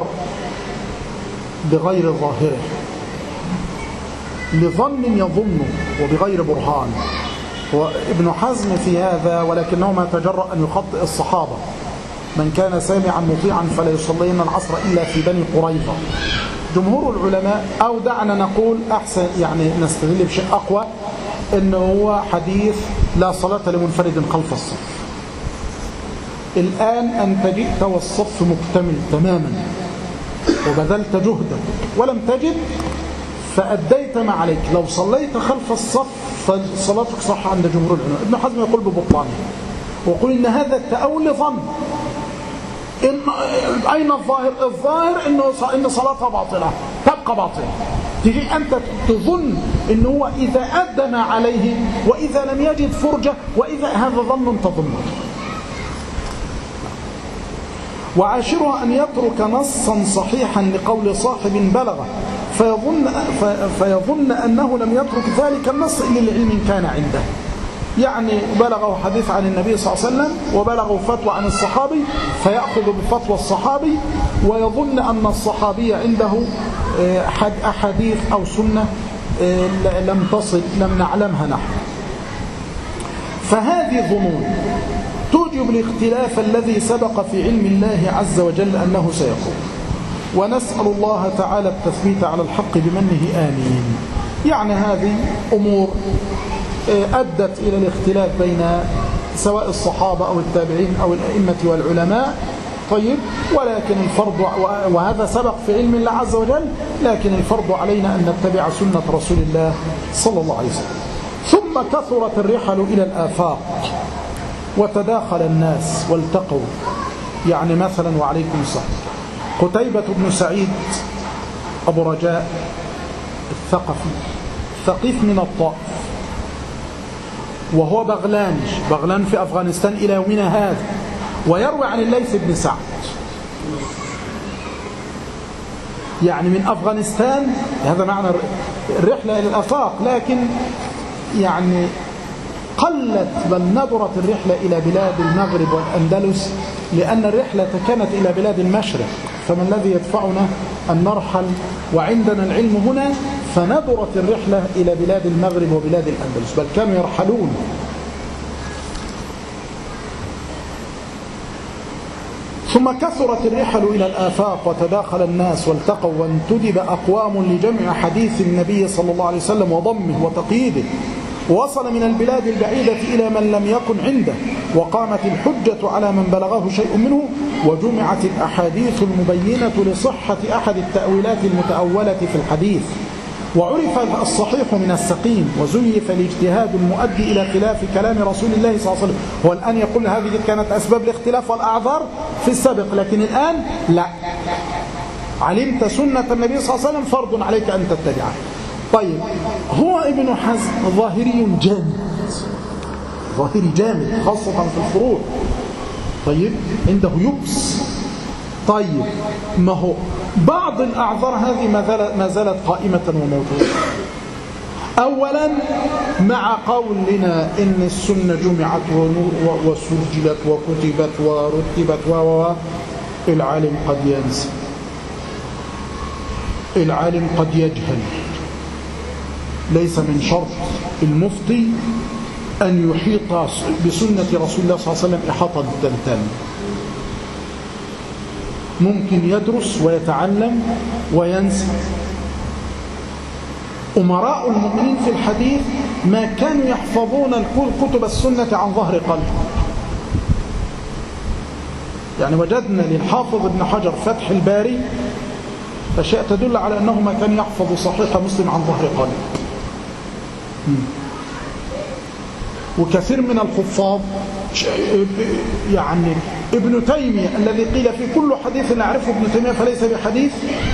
بغير ظاهره لظن يظنه وبغير برهان. وابن حزم في هذا ولكنه ما تجرأ أن يخطئ الصحابة: من كان سامعا مطيعا فلا يصلين العصر إلا في بني قريظة. جمهور العلماء، أو دعنا نقول أحسن يعني نستدل بشيء أقوى، إنه هو حديث لا صلاة لمنفرد خلف الصف. الآن أنت جئت والصف مكتمل تماما وبذلت جهدا ولم تجد فأديت ما عليك، لو صليت خلف الصف فصلاتك صح عند جمهور العلماء. ابن حزم يقول ببطلانه ويقول إن هذا التأول ظن. أين الظاهر؟ الظاهر إن صلاتها باطلة تبقى باطلة. تجي أنت تظن إنه هو إذا أدى ما عليه وإذا لم يجد فرجة وإذا هذا ظن تظنه. وعاشرها أن يترك نصا صحيحا لقول صاحب بلغه فيظن أنه لم يترك ذلك النص إلا لعلم كان عنده. يعني بلغه حديث عن النبي صلى الله عليه وسلم وبلغه فتوى عن الصحابي فيأخذ بفتوى الصحابي ويظن أن الصحابي عنده أحاديث أو سنة لم تصل لم نعلمها نحن. فهذه ظنون توجب الاختلاف الذي سبق في علم الله عز وجل أنه سيكون، ونسأل الله تعالى التثبيت على الحق بمنه آمين. يعني هذه أمور أدت إلى الاختلاف بين سواء الصحابة أو التابعين أو الأئمة والعلماء. طيب، ولكن الفرض، وهذا سبق في علم الله عز وجل، لكن الفرض علينا أن نتبع سنة رسول الله صلى الله عليه وسلم. ثم كثرت الرحل إلى الآفاق وتداخل الناس والتقوا. يعني مثلا وعليكم السلام، قتيبة بن سعيد أبو رجاء الثقفي ثقيف من الطائف، وهو بغلان في أفغانستان إلى يومنا هذا، ويروي عن الليث بن سعد. يعني من أفغانستان، هذا معنى الرحلة إلى الآفاق، لكن يعني قلت بل ندرت الرحلة إلى بلاد المغرب والأندلس، لأن الرحلة كانت إلى بلاد المشرق، فما الذي يدفعنا أن نرحل وعندنا العلم هنا؟ فندرت الرحلة إلى بلاد المغرب وبلاد الأندلس، بل كانوا يرحلون. ثم كثرت الرحل إلى الآفاق وتداخل الناس والتقوا، وانتدب أقوام لجمع حديث النبي صلى الله عليه وسلم وضمه وتقييده، ووصل من البلاد البعيدة إلى من لم يكن عنده، وقامت الحجة على من بلغه شيء منه، وجمعت الأحاديث المبينة لصحة أحد التأويلات المتأولة في الحديث، وعرف الصحيح من السقيم، وزيف الاجتهاد المؤدي إلى خلاف كلام رسول الله صلى الله عليه وسلم. هو الآن يقول هذه كانت أسباب الاختلاف والأعذار في السابق، لكن الآن لا، علمت سنة النبي صلى الله عليه وسلم فرض عليك أن تتبعها. طيب، هو ابن حزم ظاهري جامد خاصة في الفروع. طيب، عنده يبس. طيب، ما هو بعض الأعذار هذه ما زالت قائمة وموجودة. أولا، مع قولنا إن السنة جمعت وسجلت وكتبت ورتبت العالم قد ينسى، العالم قد يجهل. ليس من شرط المفتي أن يحيط بسنة رسول الله صلى الله عليه وسلم إحاطة تامة. ممكن يدرس ويتعلم وينسى. أمراء المؤمنين في الحديث ما كانوا يحفظون كتب السنة عن ظهر قلب. يعني وجدنا للحافظ ابن حجر فتح الباري أشياء تدل على أنه ما كان يحفظ صحيح مسلم عن ظهر قلب. وكثير من الحفاظ، يعني ابن تيمية الذي قيل في كل حديث نعرفه ابن تيمية فليس بحديث،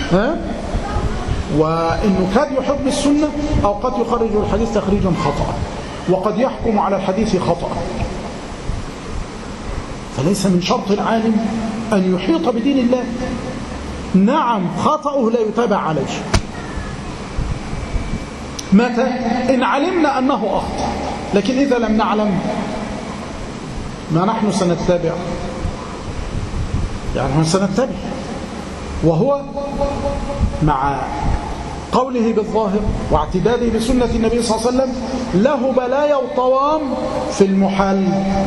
وإنه قد يحب السنة أو قد يخرج الحديث تخريجا خطأ، وقد يحكم على الحديث خطأ. فليس من شرط العالم أن يحيط بدين الله. نعم، خطأه لا يتابع عليه. متى؟ إن علمنا أنه أخطأ، لكن إذا لم نعلم ما نحن سنتبع، يعني نحن سنتبع. وهو مع قوله بالظاهر واعتداده بسنة النبي صلى الله عليه وسلم له بلايا وطوام في المحل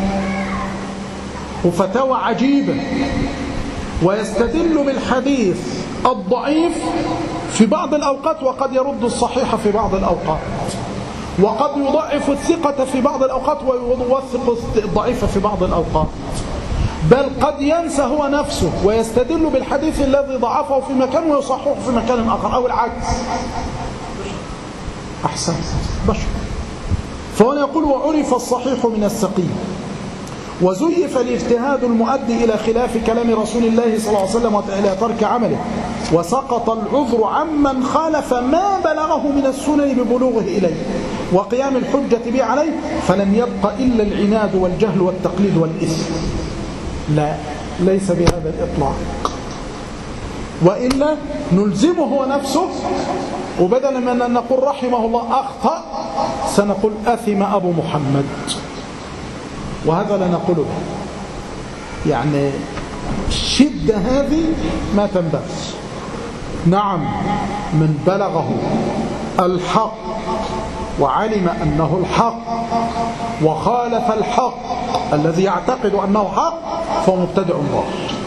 وفتاوى عجيبة، ويستدل بالحديث الضعيف في بعض الأوقات، وقد يرد الصحيح في بعض الأوقات، وقد يضعف الثقة في بعض الأوقات ويوثق الضعيف في بعض الأوقات، بل قد ينسى هو نفسه ويستدل بالحديث الذي ضعفه في مكان ويصححه في مكان آخر، أو العكس. أحسن، بشر. فهنا يقول وعرف الصحيح من السقيم، وزيف الاجتهاد المؤدي إلى خلاف كلام رسول الله صلى الله عليه وسلم وإلى ترك عمله، وسقط العذر عمن خالف ما بلغه من السنن ببلوغه إليه وقيام الحجة به عليه، فلم يبق إلا العناد والجهل والتقليد والإثم. لا، ليس بهذا الإطلاق، وإلا نلزمه هو نفسه، وبدلا من أن نقول رحمه الله أخطأ سنقول أثم أبو محمد، وهذا لا نقوله. يعني الشدة هذه ما تنبغي. نعم، من بلغه الحق وعلم أنه الحق وخالف الحق الذي يعتقد أنه حق فهو مبتدع ضال.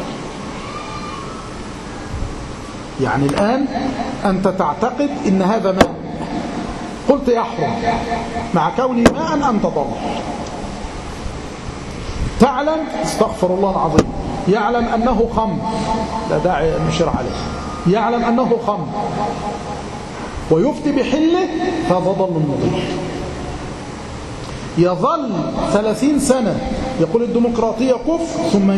يعني الآن أنت تعتقد إن هذا ماء، قلت يحرم، مع كونه ماء أنت ضال. تعلم، استغفر الله العظيم، يعلم أنه خمر، لا داعي نشير عليه، يعلم أنه خمر ويفتي بحله، فهذا ضل مضل. يظل 30 سنة يقول الديمقراطية كفر ثم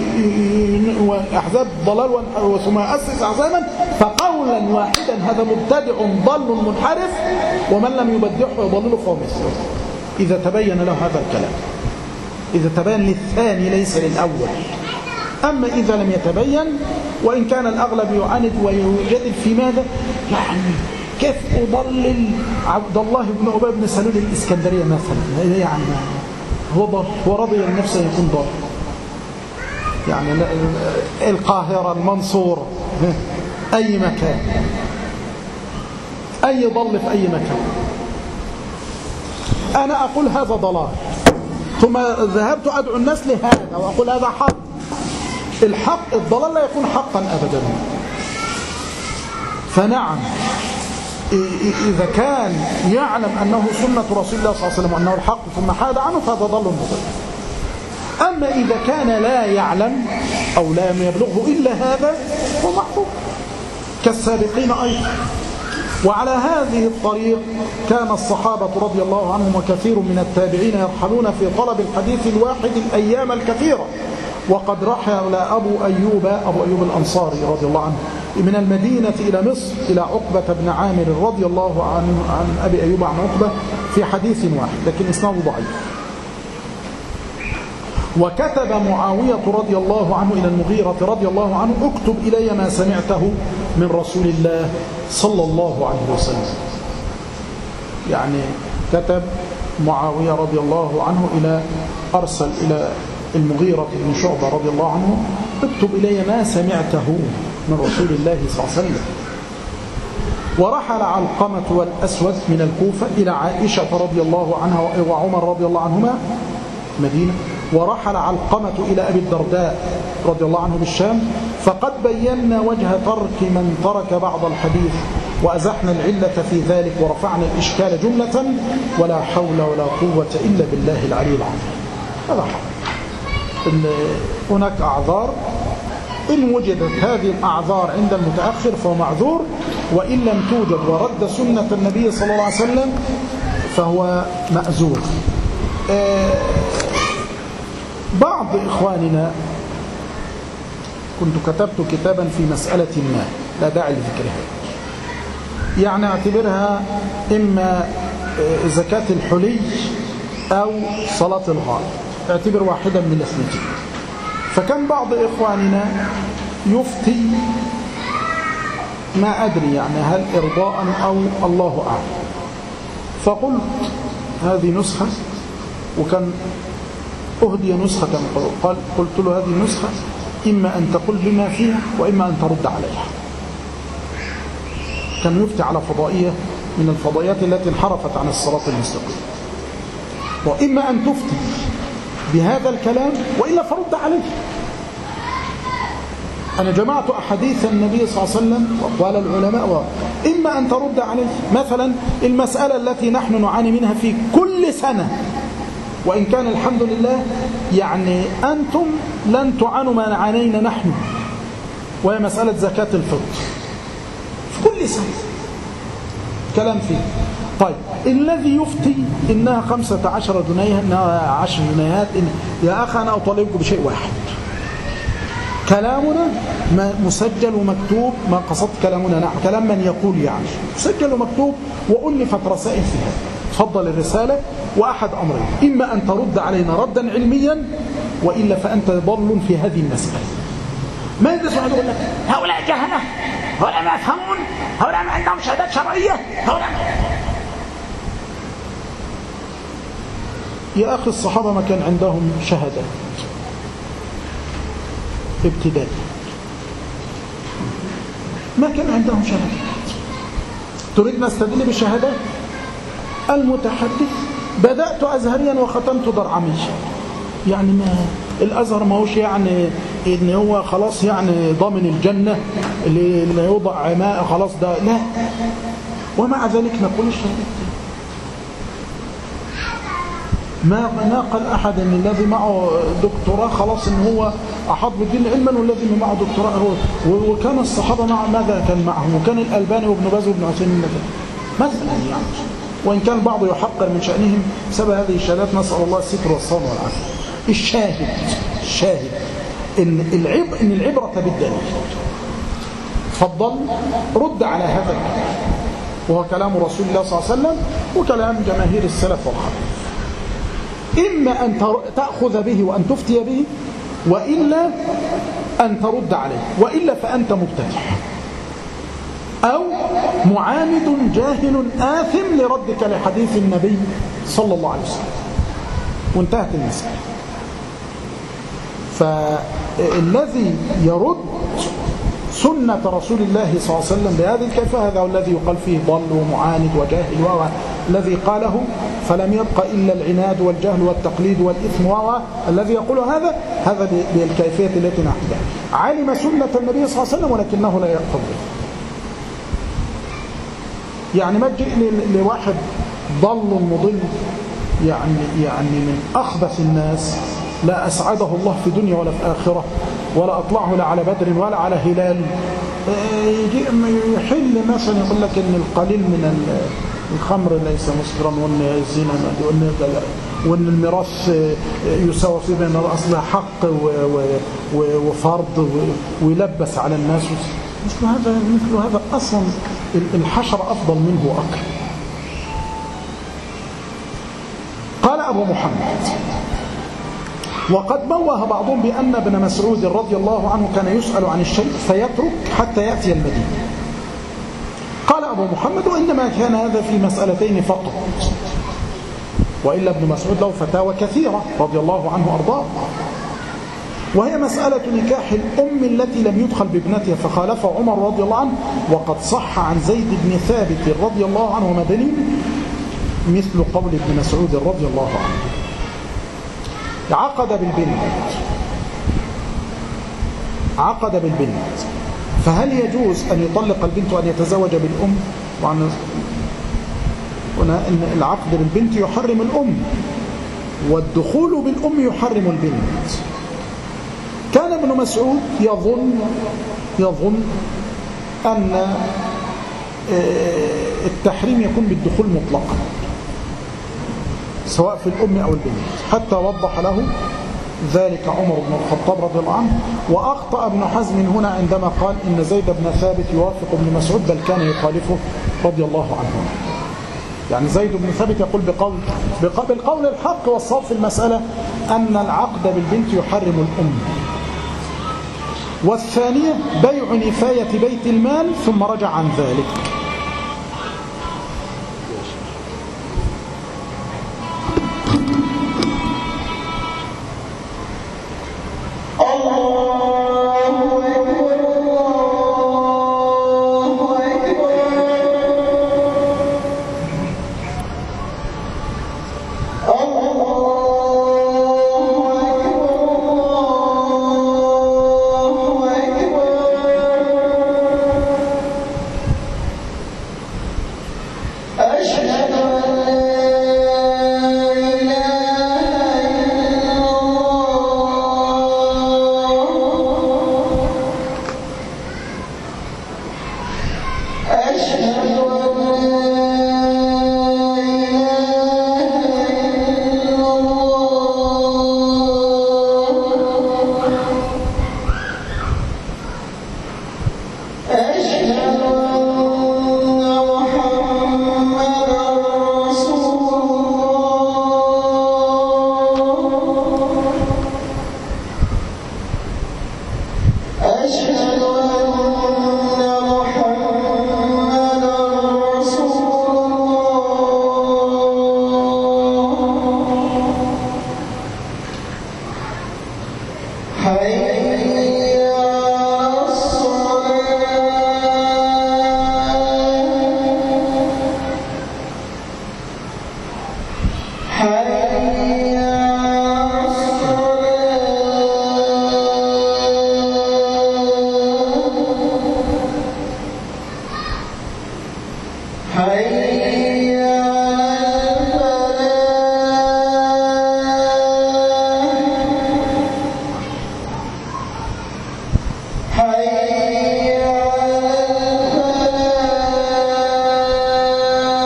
أحزاب ضلال ثم يؤسس أحزابا، فقولا واحدا هذا مبتدع ضل منحرف، ومن لم يبدعه يضلله فهو مثله، إذا تبين له هذا الكلام، إذا تبين للثاني ليس للأول. أما إذا لم يتبين، وإن كان الأغلب يعاند ويجادل في ماذا؟ يعني كيف أضلل عبد الله بن أبي بن سلول الإسكندرية مثلا؟ يعني هو ضل، هو رضي لنفسه يكون ضل. يعني القاهرة، المنصورة، أي مكان، أي ضل في أي مكان. أنا أقول هذا ضلال، ثم ذهبت أدعو الناس لهذا وأقول هذا حق. الحق، الضلال لا يكون حقا أبدا. فنعم، إذا كان يعلم أنه سنة رسول الله صلى الله عليه وسلم وأنه الحق ثم حاد عنه فهذا ضل مضل. أما إذا كان لا يعلم أو لا يبلغه إلا هذا هو محفوظ كالسابقين أيضا. وعلى هذه الطريق كان الصحابة رضي الله عنهم وكثير من التابعين يرحلون في طلب الحديث الواحد الأيام الكثيرة. وقد رحل أبو أيوب الأنصاري رضي الله عنه من المدينة إلى مصر إلى عقبة بن عامر رضي الله عنه عن أبي أيوب عن عقبة في حديث واحد، لكن إسناده ضعيف. وكتب معاوية رضي الله عنه إلى المغيرة رضي الله عنه: اكتب إلي ما سمعته من رسول الله صلى الله عليه وسلم. يعني كتب معاوية رضي الله عنه أرسل إلى المغيرة بن شعبة رضي الله عنه: اكتب إلي ما سمعته من رسول الله صلى الله عليه وسلم. ورحل علقمة والأسود من الكوفة إلى عائشة رضي الله عنها وعمر رضي الله عنهما مدينة. ورحل علقمة إلى أبي الدرداء رضي الله عنه بالشام. فقد بينا وجه ترك من ترك بعض الحديث وأزحنا العلة في ذلك ورفعنا الإشكال جملة، ولا حول ولا قوة إلا بالله العلي العظيم. هذا حق. هناك أعذار، إن وجدت هذه الأعذار عند المتأخر فهو معذور، وإن لم توجد ورد سنة النبي صلى الله عليه وسلم فهو مأزور. بعض إخواننا كنت كتبت كتابا في مسألة ما لا داعي لذكرها، يعني اعتبرها إما زكاة الحلي أو صلاة الغائب، اعتبر واحدا من الاثنين. فكان بعض إخواننا يفتي ما أدري يعني هل إرضاء أو الله أعلم. فقلت هذه نسخة، وكان أهدي نسخة، قلت له هذه النسخة إما أن تقول بما فيها وإما أن ترد عليها. كان يفتي على فضائية من الفضائيات التي انحرفت عن الصراط المستقيم، وإما أن تفتي بهذا الكلام وإلا فرد عليه. أنا جمعت أحاديث النبي صلى الله عليه وسلم وقال العلماء، إما أن ترد عليه. مثلا المسألة التي نحن نعاني منها في كل سنة، وإن كان الحمد لله يعني أنتم لن تعانوا ما نعانينا نحن، وهي مسألة زكاة الفطر في كل سنة كلام فيه. طيب الذي يفتي إنها 15 جنيه، إنها 10 جنيهات، يا أخي أنا أطالبك بشيء واحد، كلامنا مسجل ومكتوب، ما قصدت كلامنا نحن، كلام من يقول يعني مسجل ومكتوب، وألفت رسائل فيها. تفضل الرسالة، وأحد أمرين: إما أن ترد علينا ردا علميا، وإلا فأنت ضل في هذه المسألة. ما يدرسوا يقول لك هؤلاء جهلة، هؤلاء ما يفهمون، هؤلاء ما عندهم شهادات شرعية، هؤلاء يا أخي الصحابة ما كان عندهم شهادات ابتدائي، ما كان عندهم شهادات. تريد نستدل بالشهادات؟ المتحدث بدأت أزهريا وختمت درعميا، يعني ما الأزهر ما هوش يعني إن هو خلاص يعني ضامن الجنة اللي يوضع ماء خلاص ده، لا. ومع ذلك نقول الشهادات. ما ناقل أحد أن الذي معه دكتوراه خلاص إن هو أحاط بالدين علما، والذي معه دكتوراه هو. وكان الصحابة مع ماذا كان معهم، وكان الألباني وابن باز وابن عثيمين مثلا يعني، وإن كان بعض يحقر من شأنهم بسبب هذه الشهادات، نسأل الله الستر والصون والعافية. الشاهد إن العبرة بالدليل. تفضل رد على هذا الكلام، وهو كلام رسول الله صلى الله عليه وسلم وكلام جماهير السلف والخلف. إما أن تأخذ به وأن تفتي به، وإلا أن ترد عليه، وإلا فأنت مبتدع أو معاند جاهل آثم لردك لحديث النبي صلى الله عليه وسلم، وانتهت المسألة. فالذي يرد سنة رسول الله صلى الله عليه وسلم بهذه الكيفية هذا هو الذي يقال فيه ضل ومعاند وجاهل، الذي قاله فلم يبق إلا العناد والجهل والتقليد والإثم، الذي يقول هذا بالكيفية التي نحن بها. علم سنة النبي صلى الله عليه وسلم ولكنه لا يأخذ به. يعني ما تجي لواحد ضل مضل يعني من أخبث الناس، لا أسعده الله في دنيا ولا في آخرة، ولا أطلعه لا على بدر ولا على هلال، يجي يحل مثلا يقول لك إن القليل من الخمر ليس مسكرا، وإن الزنا وإن الميراث يساوى فيه بين الأصل حق وفرض، ويلبس على الناس. مثل هذا أصلا الحشر أفضل منه وأكثر. قال أبو محمد: وقد موه بعضهم بأن ابن مسعود رضي الله عنه كان يسأل عن الشيء فيترك حتى يأتي المدينة. قال أبو محمد: وإنما كان هذا في مسألتين فقط، وإلا ابن مسعود له فتاوى كثيرة رضي الله عنه وأرضاه، وهي مسألة نكاح الأم التي لم يدخل بابنتها فخالف عمر رضي الله عنه. وقد صح عن زيد بن ثابت رضي الله عنه مدني مثل قول ابن مسعود رضي الله عنه. عقد بالبنت، فهل يجوز أن يطلق البنت وأن يتزوج بالأم؟ وأن العقد بالبنت يحرم الأم، والدخول بالأم يحرم البنت. كان ابن مسعود يظن أن التحريم يكون بالدخول مطلقا سواء في الأم أو البنت، حتى وضح له ذلك عمر بن الخطاب رضي الله عنه. وأخطأ ابن حزم هنا عندما قال إن زيد بن ثابت يوافق ابن مسعود، بل كان يخالفه رضي الله عنه. يعني زيد بن ثابت يقول بالقول الحق والصواب في المسألة أن العقد بالبنت يحرم الأم. والثانية بيع نفاية بيت المال ثم رجع عن ذلك.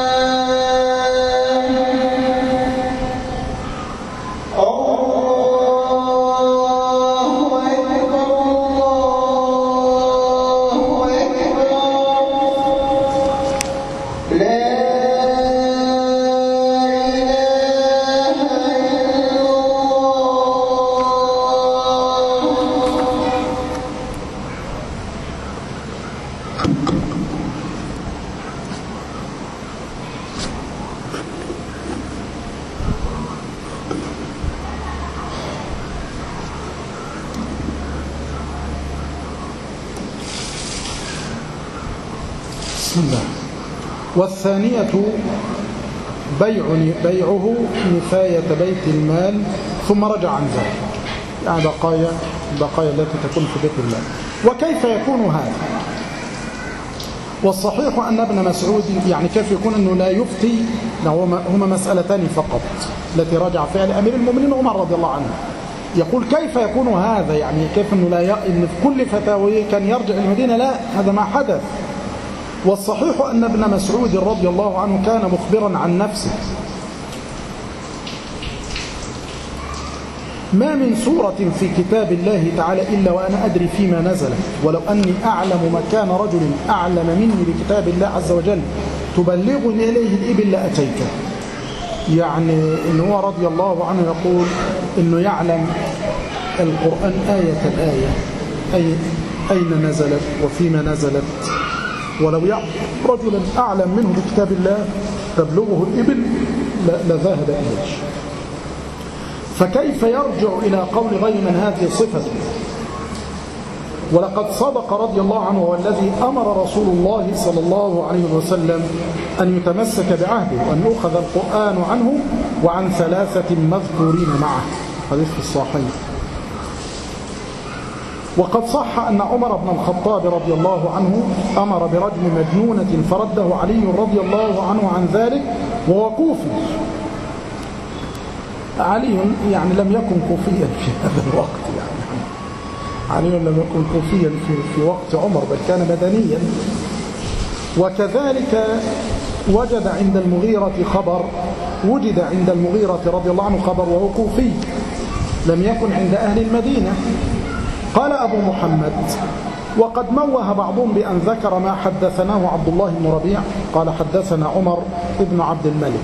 Oh بسم الله. والثانية بيعه نفاية بيت المال ثم رجع عن ذلك، يعني بقايا التي تكون في بيت المال. وكيف يكون هذا؟ والصحيح أن ابن مسعود يعني كيف يكون أنه لا يفتي، هما مسألتان فقط التي رجع فيها لأمير المؤمنين عمر رضي الله عنه. يقول كيف يكون هذا، يعني كيف أنه إن في كل فتاويه كان يرجع المدينة؟ لا، هذا ما حدث. والصحيح أن ابن مسعود رضي الله عنه كان مخبرا عن نفسه: ما من سورة في كتاب الله تعالى إلا وأنا أدري فيما نزل، ولو أني أعلم مكان رجل أعلم مني بكتاب الله عز وجل تبلغني إليه الإبل لأتيك. يعني إنه هو رضي الله عنه يقول إنه يعلم القرآن آية الآية أين نزلت وفيما نزلت، ولو يعلم رجلا أعلم منه بكتاب الله تبلغه الإبل لذهب إليه. فكيف يرجع إلى قول غير من هذه صفته؟ ولقد صدق رضي الله عنه والذي أمر رسول الله صلى الله عليه وسلم أن يتمسك بعهده وأن يؤخذ القرآن عنه وعن 3 مذكورين معه، حديث في الصحيح. وقد صح أن عمر بن الخطاب رضي الله عنه أمر برجم مجنونة فرده علي رضي الله عنه عن ذلك وهو كوفي. علي يعني لم يكن كوفيا في هذا الوقت، يعني علي لم يكن كوفيا في وقت عمر، بل كان مدنيا. وكذلك وجد عند المغيرة رضي الله عنه خبر وهو كوفي، لم يكن عند أهل المدينة. قال أبو محمد: وقد موه بعضهم بأن ذكر ما حدثناه عبد الله بن ربيع قال حدثنا عمر ابن عبد الملك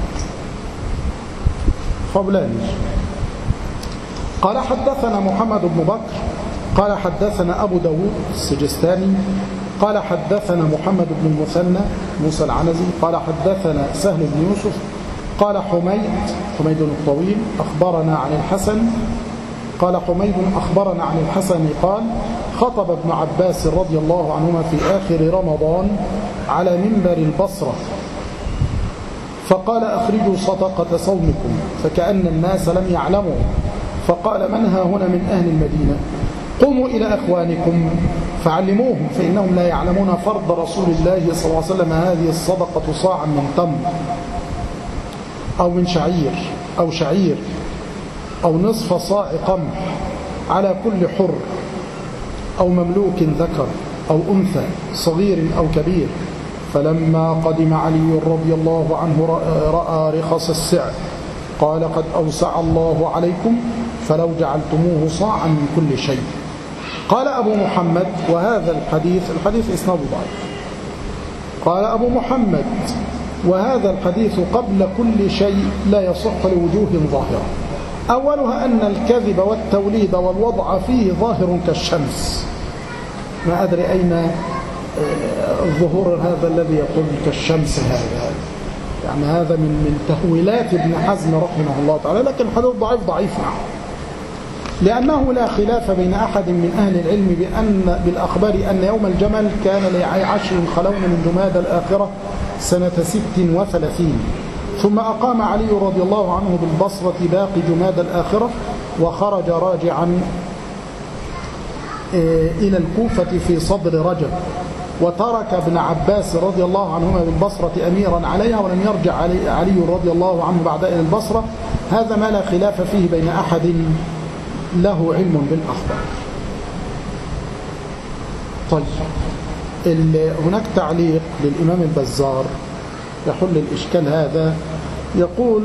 قولان، قال حدثنا محمد بن بكر قال حدثنا أبو داود السجستاني قال حدثنا محمد بن المثنى موسى العنزي قال حدثنا سهل بن يوسف قال حميد الطويل أخبرنا عن الحسن قال حميد أخبرنا عن الحسن قال خطب ابن عباس رضي الله عنهما في آخر رمضان على منبر البصرة فقال: أخرجوا صدقة صومكم، فكأن الناس لم يعلموا، فقال: من ها هنا من أهل المدينة؟ قوموا إلى أخوانكم فعلموهم فإنهم لا يعلمون فرض رسول الله صلى الله عليه وسلم هذه الصدقة صاعا من تمر أو من شعير أو نصف صاع قمح على كل حر أو مملوك ذكر أو أنثى صغير أو كبير. فلما قدم علي رضي الله عنه رأى رخص السعر قال: قد أوسع الله عليكم فلو جعلتموه صاعا من كل شيء. قال أبو محمد: وهذا الحديث إسناده ضعيف. قال أبو محمد: وهذا الحديث قبل كل شيء لا يصح لوجوه ظاهرة، أولها أن الكذب والتوليد والوضع فيه ظاهر كالشمس. ما أدري أين الظهور هذا الذي يقول كالشمس، هذا يعني هذا من تهويلات ابن حزم رحمه الله تعالى، لكن الحديث ضعيف معه، لأنه لا خلاف بين أحد من أهل العلم بالأخبار أن يوم الجمل كان ل10 خلون من جماد الآخرة سنة 36، ثم أقام علي رضي الله عنه بالبصرة باقي جماد الآخرة وخرج راجعا إلى الكوفة في صدر رجب، وترك ابن عباس رضي الله عنهما بالبصرة أميرا عليها، ولم يرجع علي رضي الله عنه بعد إلى البصرة. هذا ما لا خلاف فيه بين أحد له علم بالأخبار. طيب، هناك تعليق للإمام البزار يحل الإشكال هذا، يقول: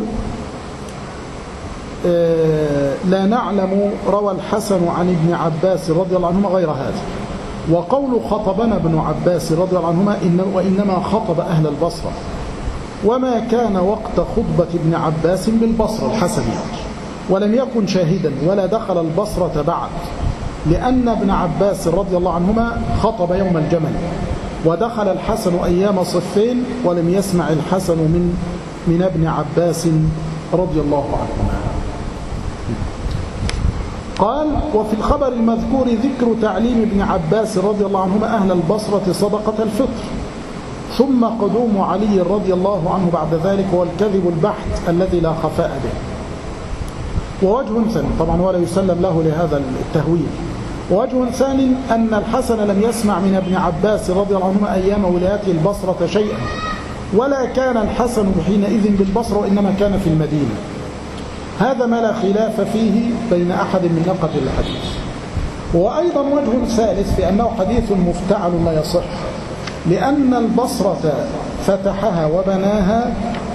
لا نعلم روى الحسن عن ابن عباس رضي الله عنهما غير هذا، وقول خطبنا ابن عباس رضي الله عنهما وإنما خطب أهل البصرة، وما كان وقت خطبة ابن عباس بالبصرة الحسن يعني، ولم يكن شاهدا ولا دخل البصرة بعد، لأن ابن عباس رضي الله عنهما خطب يوم الجمل، ودخل الحسن أيام صفين ولم يسمع الحسن من ابن عباس رضي الله عنهما. قال: وفي الخبر المذكور ذكر تعليم ابن عباس رضي الله عنهما أهل البصرة صدقة الفطر، ثم قدوم علي رضي الله عنه بعد ذلك هو الكذب البحت الذي لا خفاء به. ووجه ثاني، طبعا ولا يسلم له لهذا التهويل. ووجه ثاني أن الحسن لم يسمع من ابن عباس رضي الله عنهما أيام ولايته البصرة شيئا، ولا كان الحسن حينئذ بالبصرة وإنما كان في المدينة. هذا ما لا خلاف فيه بين أحد من نقة الحديث. وأيضا وجه ثالث في أنه حديث مفتعل لا يصح، لأن البصرة فتحها وبناها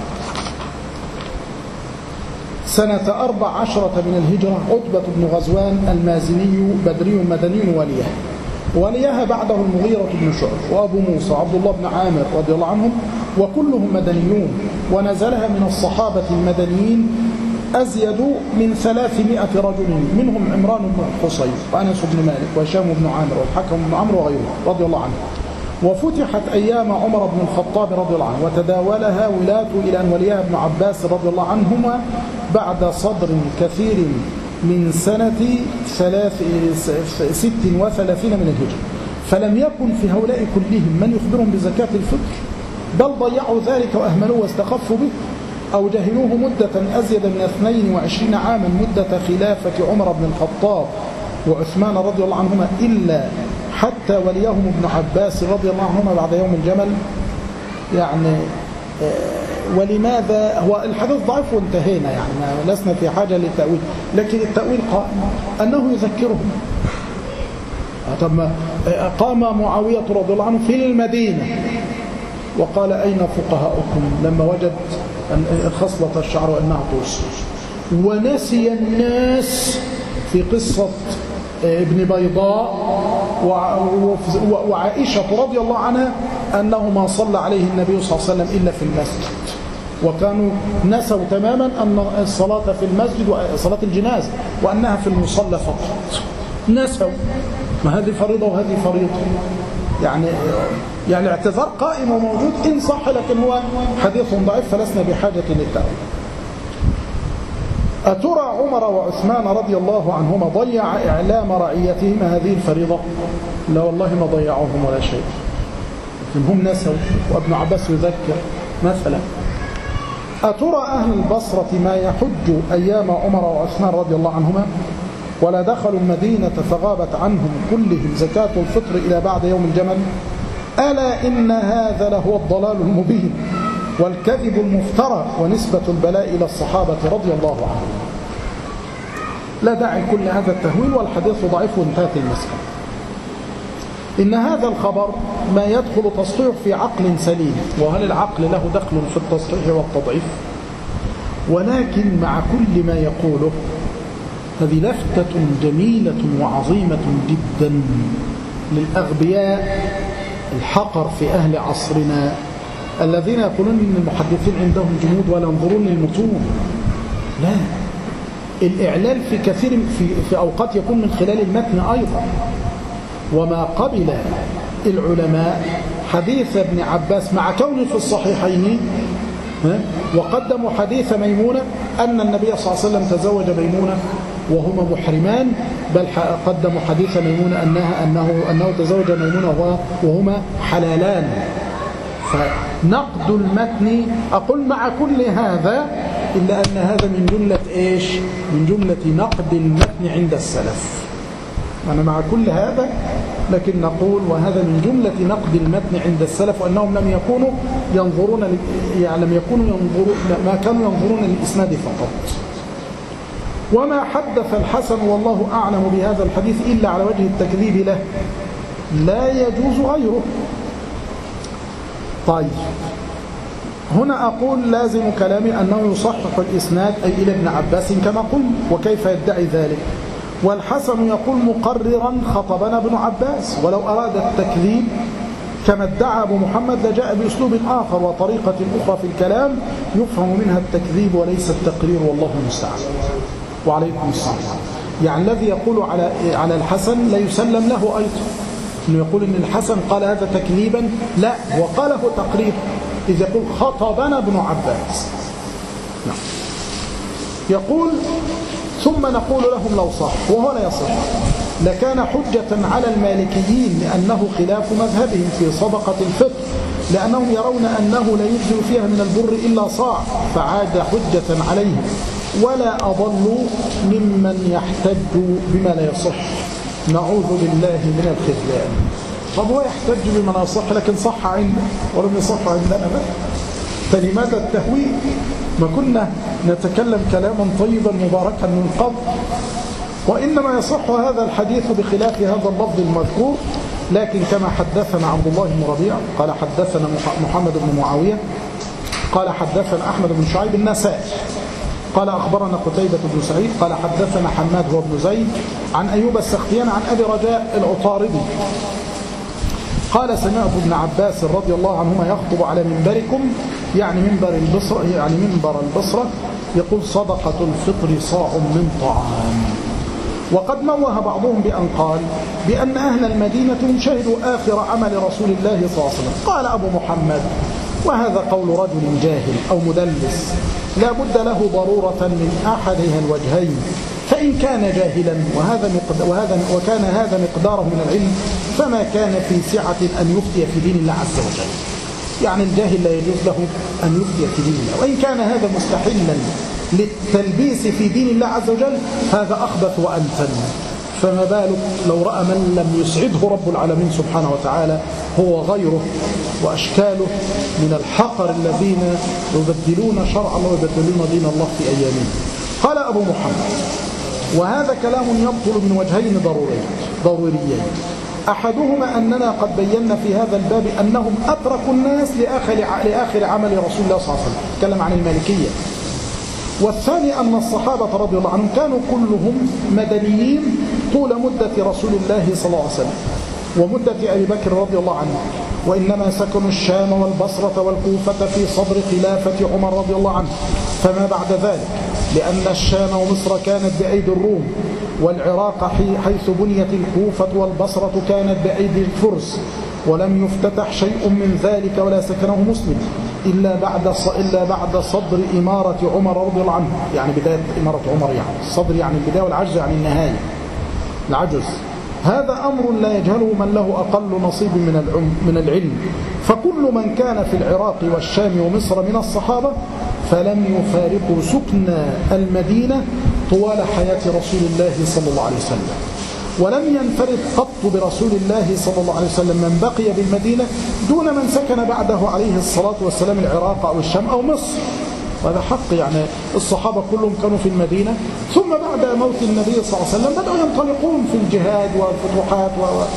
سنة 14 من الهجرة عتبة بن غزوان المازني بدري مدني وليها بعده المغيرة بن شعب وأبو موسى وعبد الله بن عامر رضي الله عنهم، وكلهم مدنيون. ونزلها من الصحابة المدنيين أزيد من 300 رجل، منهم عمران بن الحصين وأنس بن مالك وهشام بن عامر والحكم بن عمرو وغيره رضي الله عنه. وفتحت أيام عمر بن الخطاب رضي الله عنه، وتداولها ولاة إلى أن وليها ابن عباس رضي الله عنهما بعد صدر كثير من سنة 36 من الهجرة. فلم يكن في هؤلاء كلهم من يخبرهم بزكاة الفطر، بل ضيعوا ذلك وأهملوه واستخفوا به، أو جهلوه مدة أزيد من 22 عاما مدة خلافة عمر بن الخطاب وعثمان رضي الله عنهما، إلا حتى وليهم ابن عباس رضي الله عنهما بعد يوم الجمل. يعني ولماذا؟ هو الحديث ضعيف وانتهينا، يعني ما لسنا في حاجة للتأويل، لكن التأويل قائم أنه يذكرهم. طب قام معاوية رضي الله عنه في المدينة وقال أين فقهاؤكم لما وجد خصلة الشعر وأنها طوس، ونسي الناس في قصة ابن بيضاء وعائشة رضي الله عنها أنه ما صلى عليه النبي صلى الله عليه وسلم إلا في المسجد، وكانوا نسوا تماما أن الصلاة في المسجد وصلاة الجنازة وأنها في المصلى فقط، نسوا. ما هذه فريضة وهذه فريضة، يعني الاعتذار قائم وموجود إن صح، لكن هو حديث ضعيف فلسنا بحاجة للتأويل. أترى عمر وعثمان رضي الله عنهما ضيع إعلام رعيتهما هذه الفريضة؟ لا والله ما ضيعوهم ولا شيء، لكن هم نسوا، وابن عباس يذكر مثلا. أترى أهل البصرة ما يحج أيام عمر وعثمان رضي الله عنهما ولا دخلوا المدينة فغابت عنهم كلهم زكاة الفطر إلى بعد يوم الجمل؟ ألا إن هذا لهو الضلال المبين والكذب المفترى ونسبة البلاء إلى الصحابة رضي الله عنهم. لا داعي كل هذا التهويل، والحديث ضعيف وانتهت المسألة. إن هذا الخبر ما يدخل تصحيح في عقل سليم، وهل العقل له دخل في التصحيح والتضعيف؟ ولكن مع كل ما يقوله هذه لفتة جميلة وعظيمة جدا للأغبياء الحقر في أهل عصرنا الذين يقولون إن المحدثين عندهم جمود ولا ينظرون للمتون. لا، الإعلال في كثير في أوقات يكون من خلال المتن أيضا. وما قبل العلماء حديث ابن عباس مع كونه في الصحيحين، وقدموا حديث ميمونة أن النبي صلى الله عليه وسلم تزوج ميمونة وهما محرمان، بل قدموا حديث ميمونة أنه تزوج ميمونة وهما حلالان. فنقد المتن أقول مع كل هذا إلا أن هذا من جملة إيش؟ من جملة نقد المتن عند السلف. أنا مع كل هذا لكن نقول وهذا من جملة نقد المتن عند السلف، وأنهم لم يكونوا ينظرون ما كانوا ينظرون للإسناد فقط. وما حدث الحسن والله أعلم بهذا الحديث إلا على وجه التكذيب له لا يجوز غيره. طيب، هنا أقول لازم كلامي أنه يصحح الإسناد أي إلى ابن عباس كما قلت، وكيف يدعي ذلك؟ والحسن يقول مقررا خطبنا ابن عباس، ولو أراد التكذيب كما ادعى أبو محمد لجاء بأسلوب آخر وطريقة أخرى في الكلام يفهم منها التكذيب وليس التقرير، والله المستعان. وعليكم السلام. يعني الذي يقول على الحسن لا يسلم له أيضا، إنه يقول إن الحسن قال هذا تكذيبا، لا، وقاله تقرير، إذ يقول خطبنا ابن عباس. نعم. يقول ثم نقول لهم لو صح، وهو لا يصح، لكان حجة على المالكيين لأنه خلاف مذهبهم في صدقة الفطر، لأنهم يرون أنه لا يجزئ فيها من البر إلا صاع، فعاد حجة عليهم، ولا أضلوا ممن يحتج بما لا يصح. نعوذ بالله من الخذلان. طب هو يحتج بما لا يصح لكن صح عنده ولم يصح عندنا بقى، فلماذا التهويل؟ ما كنا نتكلم كلاما طيبا مباركا من قبل. وإنما يصح هذا الحديث بخلاف هذا اللفظ المذكور. لكن كما حدثنا عبد الله بن ربيع قال حدثنا محمد بن معاوية قال حدثنا أحمد بن شعيب النسائي قال أخبرنا قتيبة بن سعيد قال حدثنا حماد هو بن زيد عن أيوب السختيان عن أبي رجاء العطاردي قال سمعت ابن عباس رضي الله عنهما يخطب على منبركم، يعني منبر البصرة، يقول صدقة الفطر صاع من طعام. وقد موه بعضهم بأن قال بأن أهل المدينة شهدوا آخر عمل رسول الله صلى الله عليه وسلم. قال أبو محمد وهذا قول رجل جاهل أو مدلس لا بد له ضرورة من أحدها الوجهين، فإن كان جاهلا وكان هذا مقداره من العلم فما كان في سعة أن يفتي في دين الله عز وجل. يعني الجاهل لا يجوز له أن يفتي في دين الله، وإن كان هذا مستحلا للتلبيس في دين الله عز وجل هذا أخبث وأنتن. فما بالك لو رأى من لم يسعده رب العالمين سبحانه وتعالى هو غيره وأشكاله من الحقر الذين يبدلون شرع الله ويبدلون دين الله في أيامهم. قال أبو محمد وهذا كلام يبطل من وجهين ضروريين. أحدهما أننا قد بينا في هذا الباب أنهم أتركوا الناس لآخر عمل رسول الله صلى الله عليه وسلم، تكلم عن المالكية. والثاني أن الصحابة رضي الله عنهم كانوا كلهم مدنيين طول مدة رسول الله صلى الله عليه وسلم ومدة أبي بكر رضي الله عنه، وإنما سكنوا الشام والبصرة والكوفة في صدر خلافة عمر رضي الله عنه، فما بعد ذلك لأن الشام ومصر كانت بأيدي الروم، والعراق حيث بنيت الكوفة والبصرة كانت بأيدي الفرس، ولم يفتتح شيء من ذلك ولا سكنه مسلم إلا بعد صدر إمارة عمر رضي الله عنه، يعني بداية إمارة عمر، يعني الصدر يعني البداية والعجز يعني النهاية، العجز. هذا أمر لا يجهله من له أقل نصيب من العلم. فكل من كان في العراق والشام ومصر من الصحابة فلم يفارقوا سكن المدينة طوال حياة رسول الله صلى الله عليه وسلم، ولم ينفرد قط برسول الله صلى الله عليه وسلم من بقي بالمدينة دون من سكن بعده عليه الصلاة والسلام العراق أو الشام أو مصر. وهذا حق، يعني الصحابة كلهم كانوا في المدينة، ثم بعد موت النبي صلى الله عليه وسلم بدأوا ينطلقون في الجهاد والفتوحات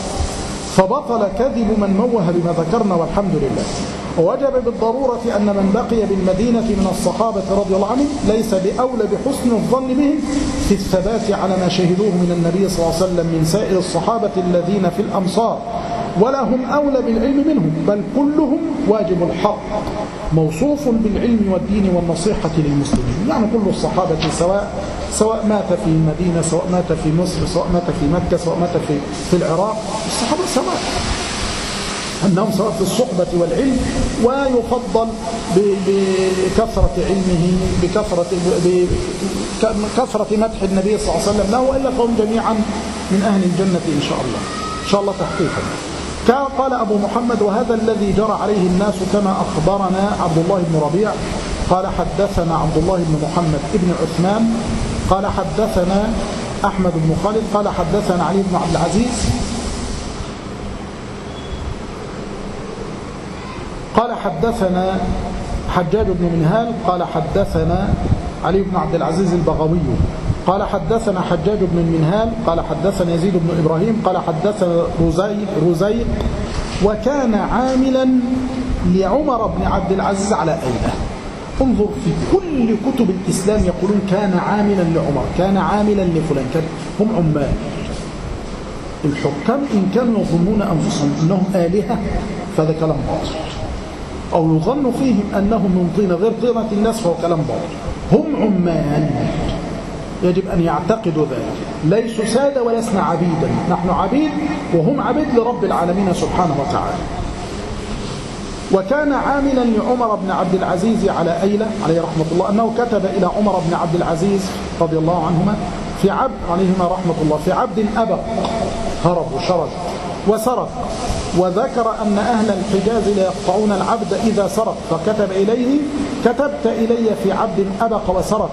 فبطل كذب من موه بما ذكرنا والحمد لله. ووجب بالضرورة أن من بقي بالمدينة من الصحابة رضي الله عنهم ليس بأولى بحسن الظن بهم في الثبات على ما شهدوه من النبي صلى الله عليه وسلم من سائر الصحابة الذين في الأمصار، ولا هم أولى بالعلم منهم، بل كلهم واجب الحق موصوف بالعلم والدين والنصيحة للمسلمين. يعني كل الصحابة سواء مات في المدينة، سواء مات في مصر، سواء مات في مكة، سواء مات في العراق، الصحابة سواء أنهم سواء في الصحبة والعلم، ويفضل بكثرة علمه بكثرة مدح النبي صلى الله عليه وسلم له، وإلا فهم جميعا من أهل الجنة إن شاء الله، إن شاء الله تحقيقا. قال أبو محمد وهذا الذي جرى عليه الناس كما أخبرنا عبد الله بن ربيع قال حدثنا عبد الله بن محمد بن عثمان قال حدثنا أحمد بن خالد قال حدثنا علي بن عبد العزيز قال حدثنا حجاج بن منهال قال حدثنا علي بن عبد العزيز البغوي قال حدثنا حجاج بن المنهال قال حدثنا يزيد بن إبراهيم قال حدثنا رزيق وكان عاملا لعمر بن عبد العزيز على أيله. انظر في كل كتب الإسلام يقولون كان عاملا لعمر، كان عاملا لفلان، هم عمال. الحكام إن كانوا يظنون أنفسهم أنهم آلهة فهذا كلام باطل، أو يظن فيهم أنهم من طينة غير طينة الناس فهو كلام باطل. هم عمال، يجب أن يعتقدوا ذلك، ليسوا سادة ولسنا عبيدا، نحن عبيد وهم عبيد لرب العالمين سبحانه وتعالى. وكان عاملا لعمر بن عبد العزيز على أيلة عليه رحمة الله أنه كتب إلى عمر بن عبد العزيز رضي الله عنهما في عبد عليهما رحمة الله في عبد أبق هرب وشرد، وسرق، وذكر أن أهل الحجاز لا يقطعون العبد إذا سرق، فكتب إليه: كتبت إلي في عبد أبق وسرق.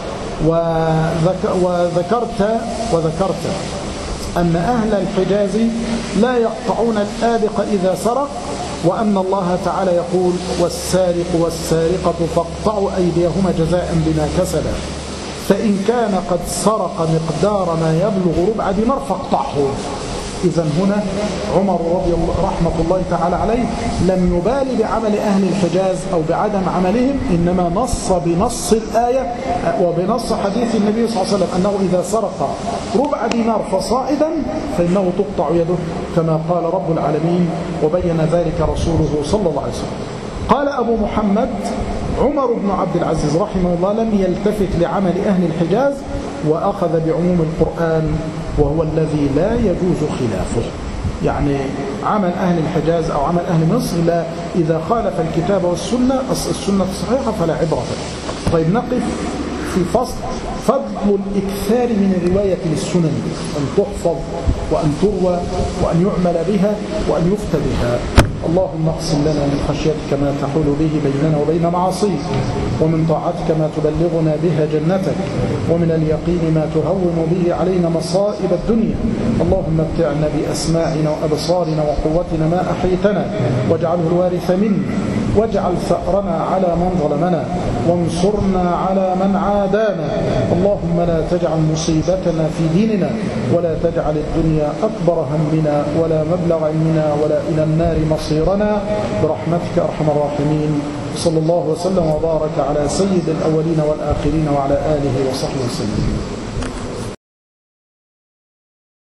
وذكرت أن أهل الحجاز لا يقطعون الآبق إذا سرق، وأن الله تعالى يقول: والسارق والسارقة فاقطعوا أيديهما جزاء بما كسبا، فإن كان قد سرق مقدار ما يبلغ ربع دينار فاقطعه. إذن هنا عمر رضي الله رحمة الله تعالى عليه لم يبالي بعمل أهل الحجاز أو بعدم عملهم، إنما نص بنص الآية وبنص حديث النبي صلى الله عليه وسلم أنه إذا سرق ربع دينار فصاعدا فإنه تقطع يده، كما قال رب العالمين وبين ذلك رسوله صلى الله عليه وسلم. قال أبو محمد عمر بن عبد العزيز رحمه الله لم يلتفت لعمل أهل الحجاز، وأخذ بعموم القرآن وهو الذي لا يجوز خلافه. يعني عمل أهل الحجاز أو عمل أهل مصر لا، إذا خالف الكتاب والسنة الصحيحة فلا عبرة به. طيب نقف في فصل فضل الإكثار من الرواية للسنن، أن تحفظ وأن تروى وأن يعمل بها وأن يفتى بها. اللهم اقسم لنا من خشيتك ما تحول به بيننا وبين معاصيك، ومن طاعتك ما تبلغنا بها جنتك، ومن اليقين ما تهون به علينا مصائب الدنيا. اللهم متعنا بأسماعنا وأبصارنا وقوتنا ما أحيتنا، واجعله الوارث منا، واجعل ثأرنا على من ظلمنا، وانصرنا على من عادانا. اللهم لا تجعل مصيبتنا في ديننا، ولا تجعل الدنيا أكبر همنا ولا مبلغ علمنا ولا إلى النار مصيرنا، برحمتك أرحم الراحمين. صلى الله وسلم وبارك على سيد الأولين والآخرين وعلى آله وصحبه وسلم.